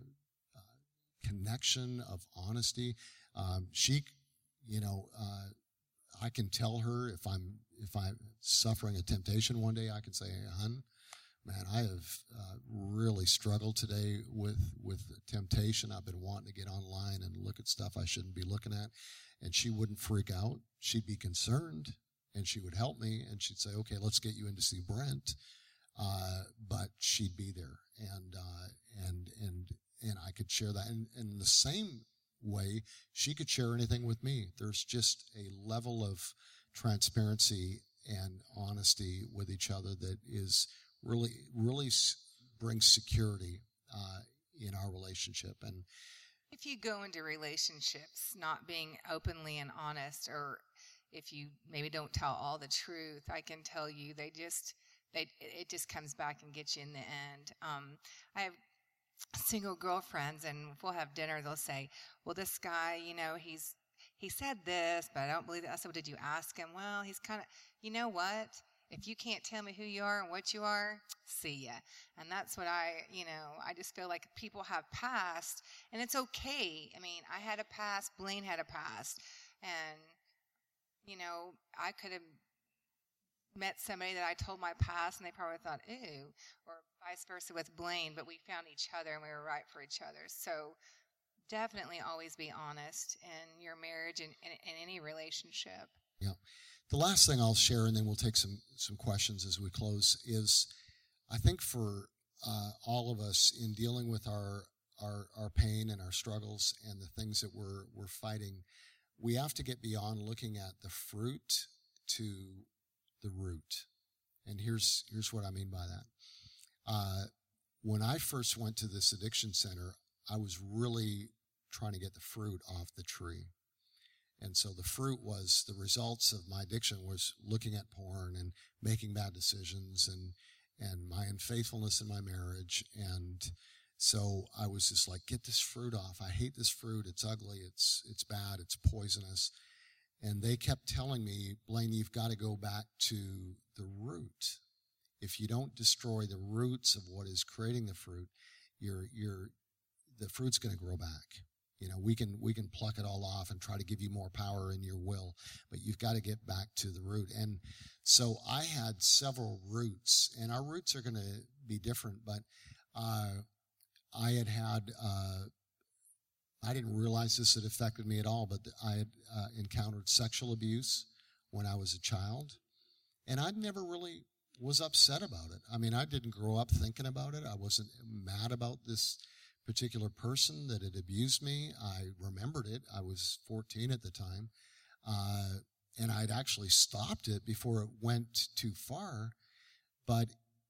uh, connection of honesty. Um, she, you know, uh, I can tell her if I'm if I'm suffering a temptation one day, I can say, hey, hun, man, I have uh, really struggled today with with temptation. I've been wanting to get online and look at stuff I shouldn't be looking at. And she wouldn't freak out. She'd be concerned, and she would help me. And she'd say, okay, let's get you in to see Brent. Uh, but she'd be there, and uh, and and and I could share that. And, and in the same way, she could share anything with me. There's just a level of transparency and honesty with each other that is really, really brings security uh, in our relationship. And if you go into relationships not being openly and honest, or if you maybe don't tell all the truth, I can tell you they just they it just comes back and gets you in the end. Um, I have single girlfriends, and if we'll have dinner, they'll say, well, this guy, you know, he's he said this, but I don't believe that. I said, well, did you ask him? Well, he's kind of, you know what? If you can't tell me who you are and what you are, see ya. And that's what I, you know, I just feel like people have past, and it's okay. I mean, I had a past, Blaine had a past, and, you know, I could have met somebody that I told my past, and they probably thought, ew, or vice versa with Blaine, but we found each other, and we were right for each other. So definitely always be honest in your marriage and in any relationship. Yeah. The last thing I'll share, and then we'll take some, some questions as we close, is I think for uh, all of us in dealing with our, our our pain and our struggles and the things that we're we're fighting, we have to get beyond looking at the fruit to the root. And here's here's what I mean by that. Uh, when I first went to this addiction center, I was really trying to get the fruit off the tree. And so the fruit was, the results of my addiction was looking at porn and making bad decisions and and my unfaithfulness in my marriage. And so I was just like, get this fruit off. I hate this fruit. It's ugly. It's it's bad. It's poisonous. And they kept telling me, Blaine, you've got to go back to the root. If you don't destroy the roots of what is creating the fruit, you're you're the fruit's going to grow back. You know, we can we can pluck it all off and try to give you more power in your will, but you've got to get back to the root. And so I had several roots, and our roots are going to be different, but uh, I had had, uh, I didn't realize this had affected me at all, but I had uh, encountered sexual abuse when I was a child, and I never really was upset about it. I mean, I didn't grow up thinking about it. I wasn't mad about this particular person that had abused me. I remembered it. I was fourteen at the time. Uh, and I'd actually stopped it before it went too far. But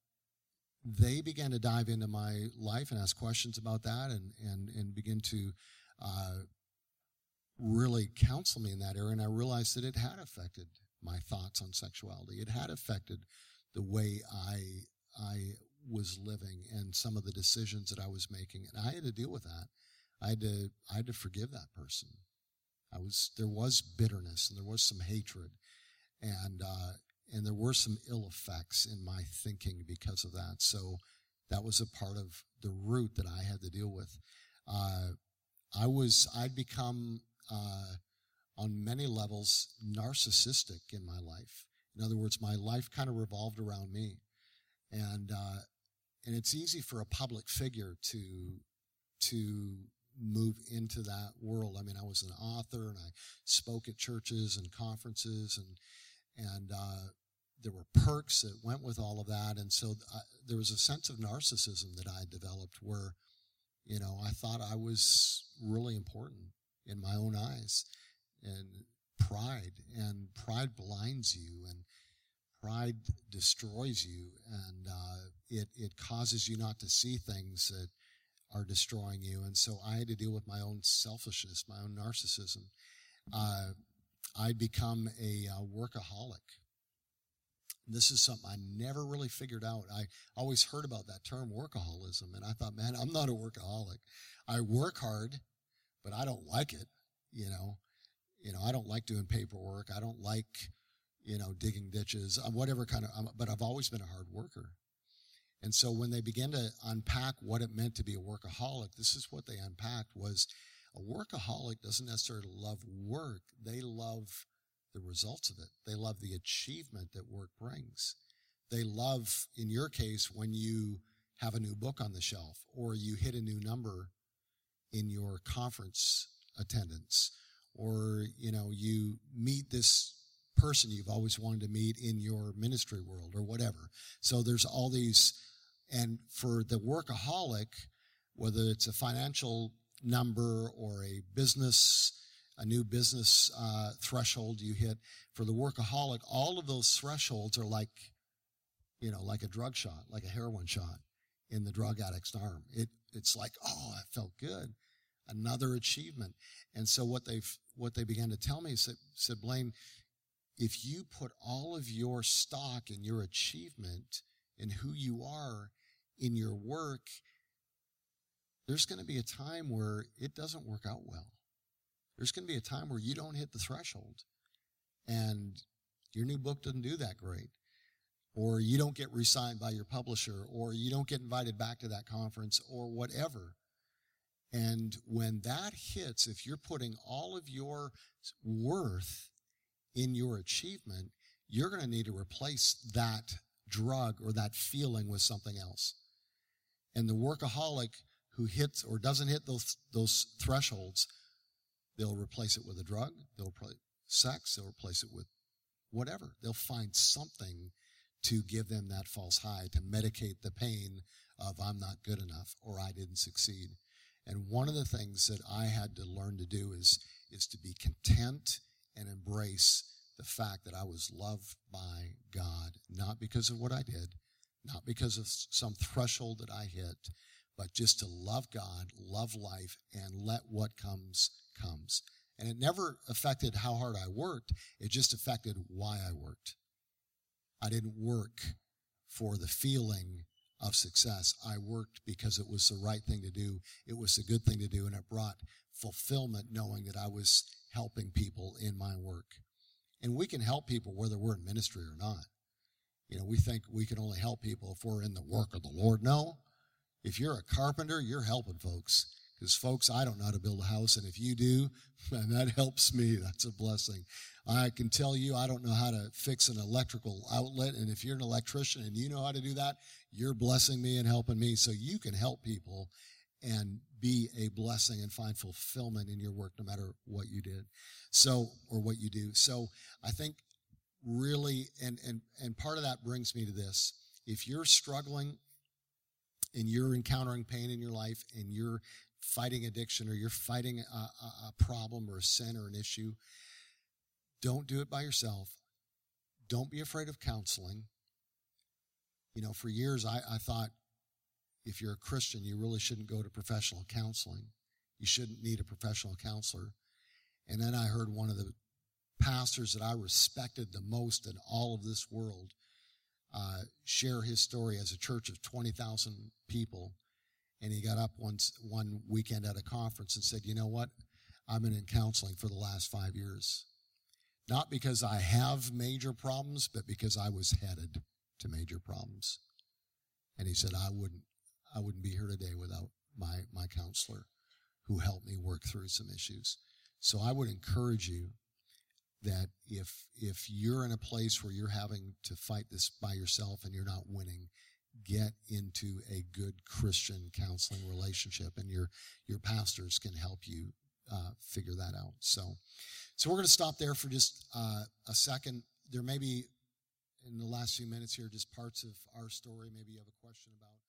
they began to dive into my life and ask questions about that and, and, and begin to uh, really counsel me in that area. And I realized that it had affected my thoughts on sexuality. It had affected the way I I was living and some of the decisions that I was making, and I had to deal with that. I had to I had to forgive that person. I was there was bitterness and there was some hatred, and uh, and there were some ill effects in my thinking because of that. So that was a part of the root that I had to deal with. Uh, I was I'd become uh, on many levels narcissistic in my life. In other words, my life kind of revolved around me. And uh, and it's easy for a public figure to to move into that world. I mean, I was an author, and I spoke at churches and conferences, and and uh, there were perks that went with all of that. And so I, there was a sense of narcissism that I developed, where, you know, I thought I was really important in my own eyes, and pride and pride blinds you, and pride destroys you, and uh, it it causes you not to see things that are destroying you. And so I had to deal with my own selfishness, my own narcissism. Uh, I'd become a, uh workaholic, this is something I never really figured out. I always heard about that term workaholism, and I thought, man, I'm not a workaholic. I work hard, but I don't like it, you know. You know, I don't like doing paperwork. I don't like, you know, digging ditches, whatever kind of, but I've always been a hard worker. And so when they began to unpack what it meant to be a workaholic, this is what they unpacked was a workaholic doesn't necessarily love work. They love the results of it. They love the achievement that work brings. They love, in your case, when you have a new book on the shelf or you hit a new number in your conference attendance, or, you know, you meet this person you've always wanted to meet in your ministry world or whatever. So there's all these, and for the workaholic, whether it's a financial number or a business, a new business uh, threshold you hit, for the workaholic, all of those thresholds are like, you know, like a drug shot, like a heroin shot in the drug addict's arm. It It's like, oh, that felt good. Another achievement. And so what they've what they began to tell me is that, said, Blaine, if you put all of your stock in your achievement and who you are in your work, there's going to be a time where it doesn't work out well. There's going to be a time where you don't hit the threshold and your new book doesn't do that great, or you don't get re-signed by your publisher, or you don't get invited back to that conference, or whatever. And when that hits, if you're putting all of your worth in your achievement, you're going to need to replace that drug or that feeling with something else. And the workaholic who hits or doesn't hit those those thresholds, they'll replace it with a drug, they'll replace sex, they'll replace it with whatever. They'll find something to give them that false high, to medicate the pain of I'm not good enough or I didn't succeed. And one of the things that I had to learn to do is, is to be content and embrace the fact that I was loved by God, not because of what I did, not because of some threshold that I hit, but just to love God, love life, and let what comes, comes. And it never affected how hard I worked. It just affected why I worked. I didn't work for the feeling of success. I worked because it was the right thing to do. It was a good thing to do, and it brought fulfillment knowing that I was helping people in my work. And we can help people whether we're in ministry or not. You know, we think we can only help people if we're in the work of the Lord. No. If you're a carpenter, you're helping folks. Because, folks, I don't know how to build a house, and if you do, man, that helps me. That's a blessing. I can tell you I don't know how to fix an electrical outlet, and if you're an electrician and you know how to do that, you're blessing me and helping me. So you can help people and be a blessing and find fulfillment in your work no matter what you did, so or what you do. So I think really, and and and part of that brings me to this. If you're struggling and you're encountering pain in your life and you're fighting addiction or you're fighting a, a, a problem or a sin or an issue, don't do it by yourself. Don't be afraid of counseling. You know, for years I, I thought if you're a Christian, you really shouldn't go to professional counseling. You shouldn't need a professional counselor. And then I heard one of the pastors that I respected the most in all of this world uh, share his story as a church of twenty thousand people. And he got up once one weekend at a conference and said, you know what? I've been in counseling for the last five years. Not because I have major problems, but because I was headed to major problems. And he said, I wouldn't, I wouldn't be here today without my, my counselor who helped me work through some issues. So I would encourage you that if, if you're in a place where you're having to fight this by yourself and you're not winning, get into a good Christian counseling relationship, and your, your pastors can help you uh, figure that out. So, so we're going to stop there for just uh, a second. There may be, in the last few minutes here, just parts of our story maybe you have a question about.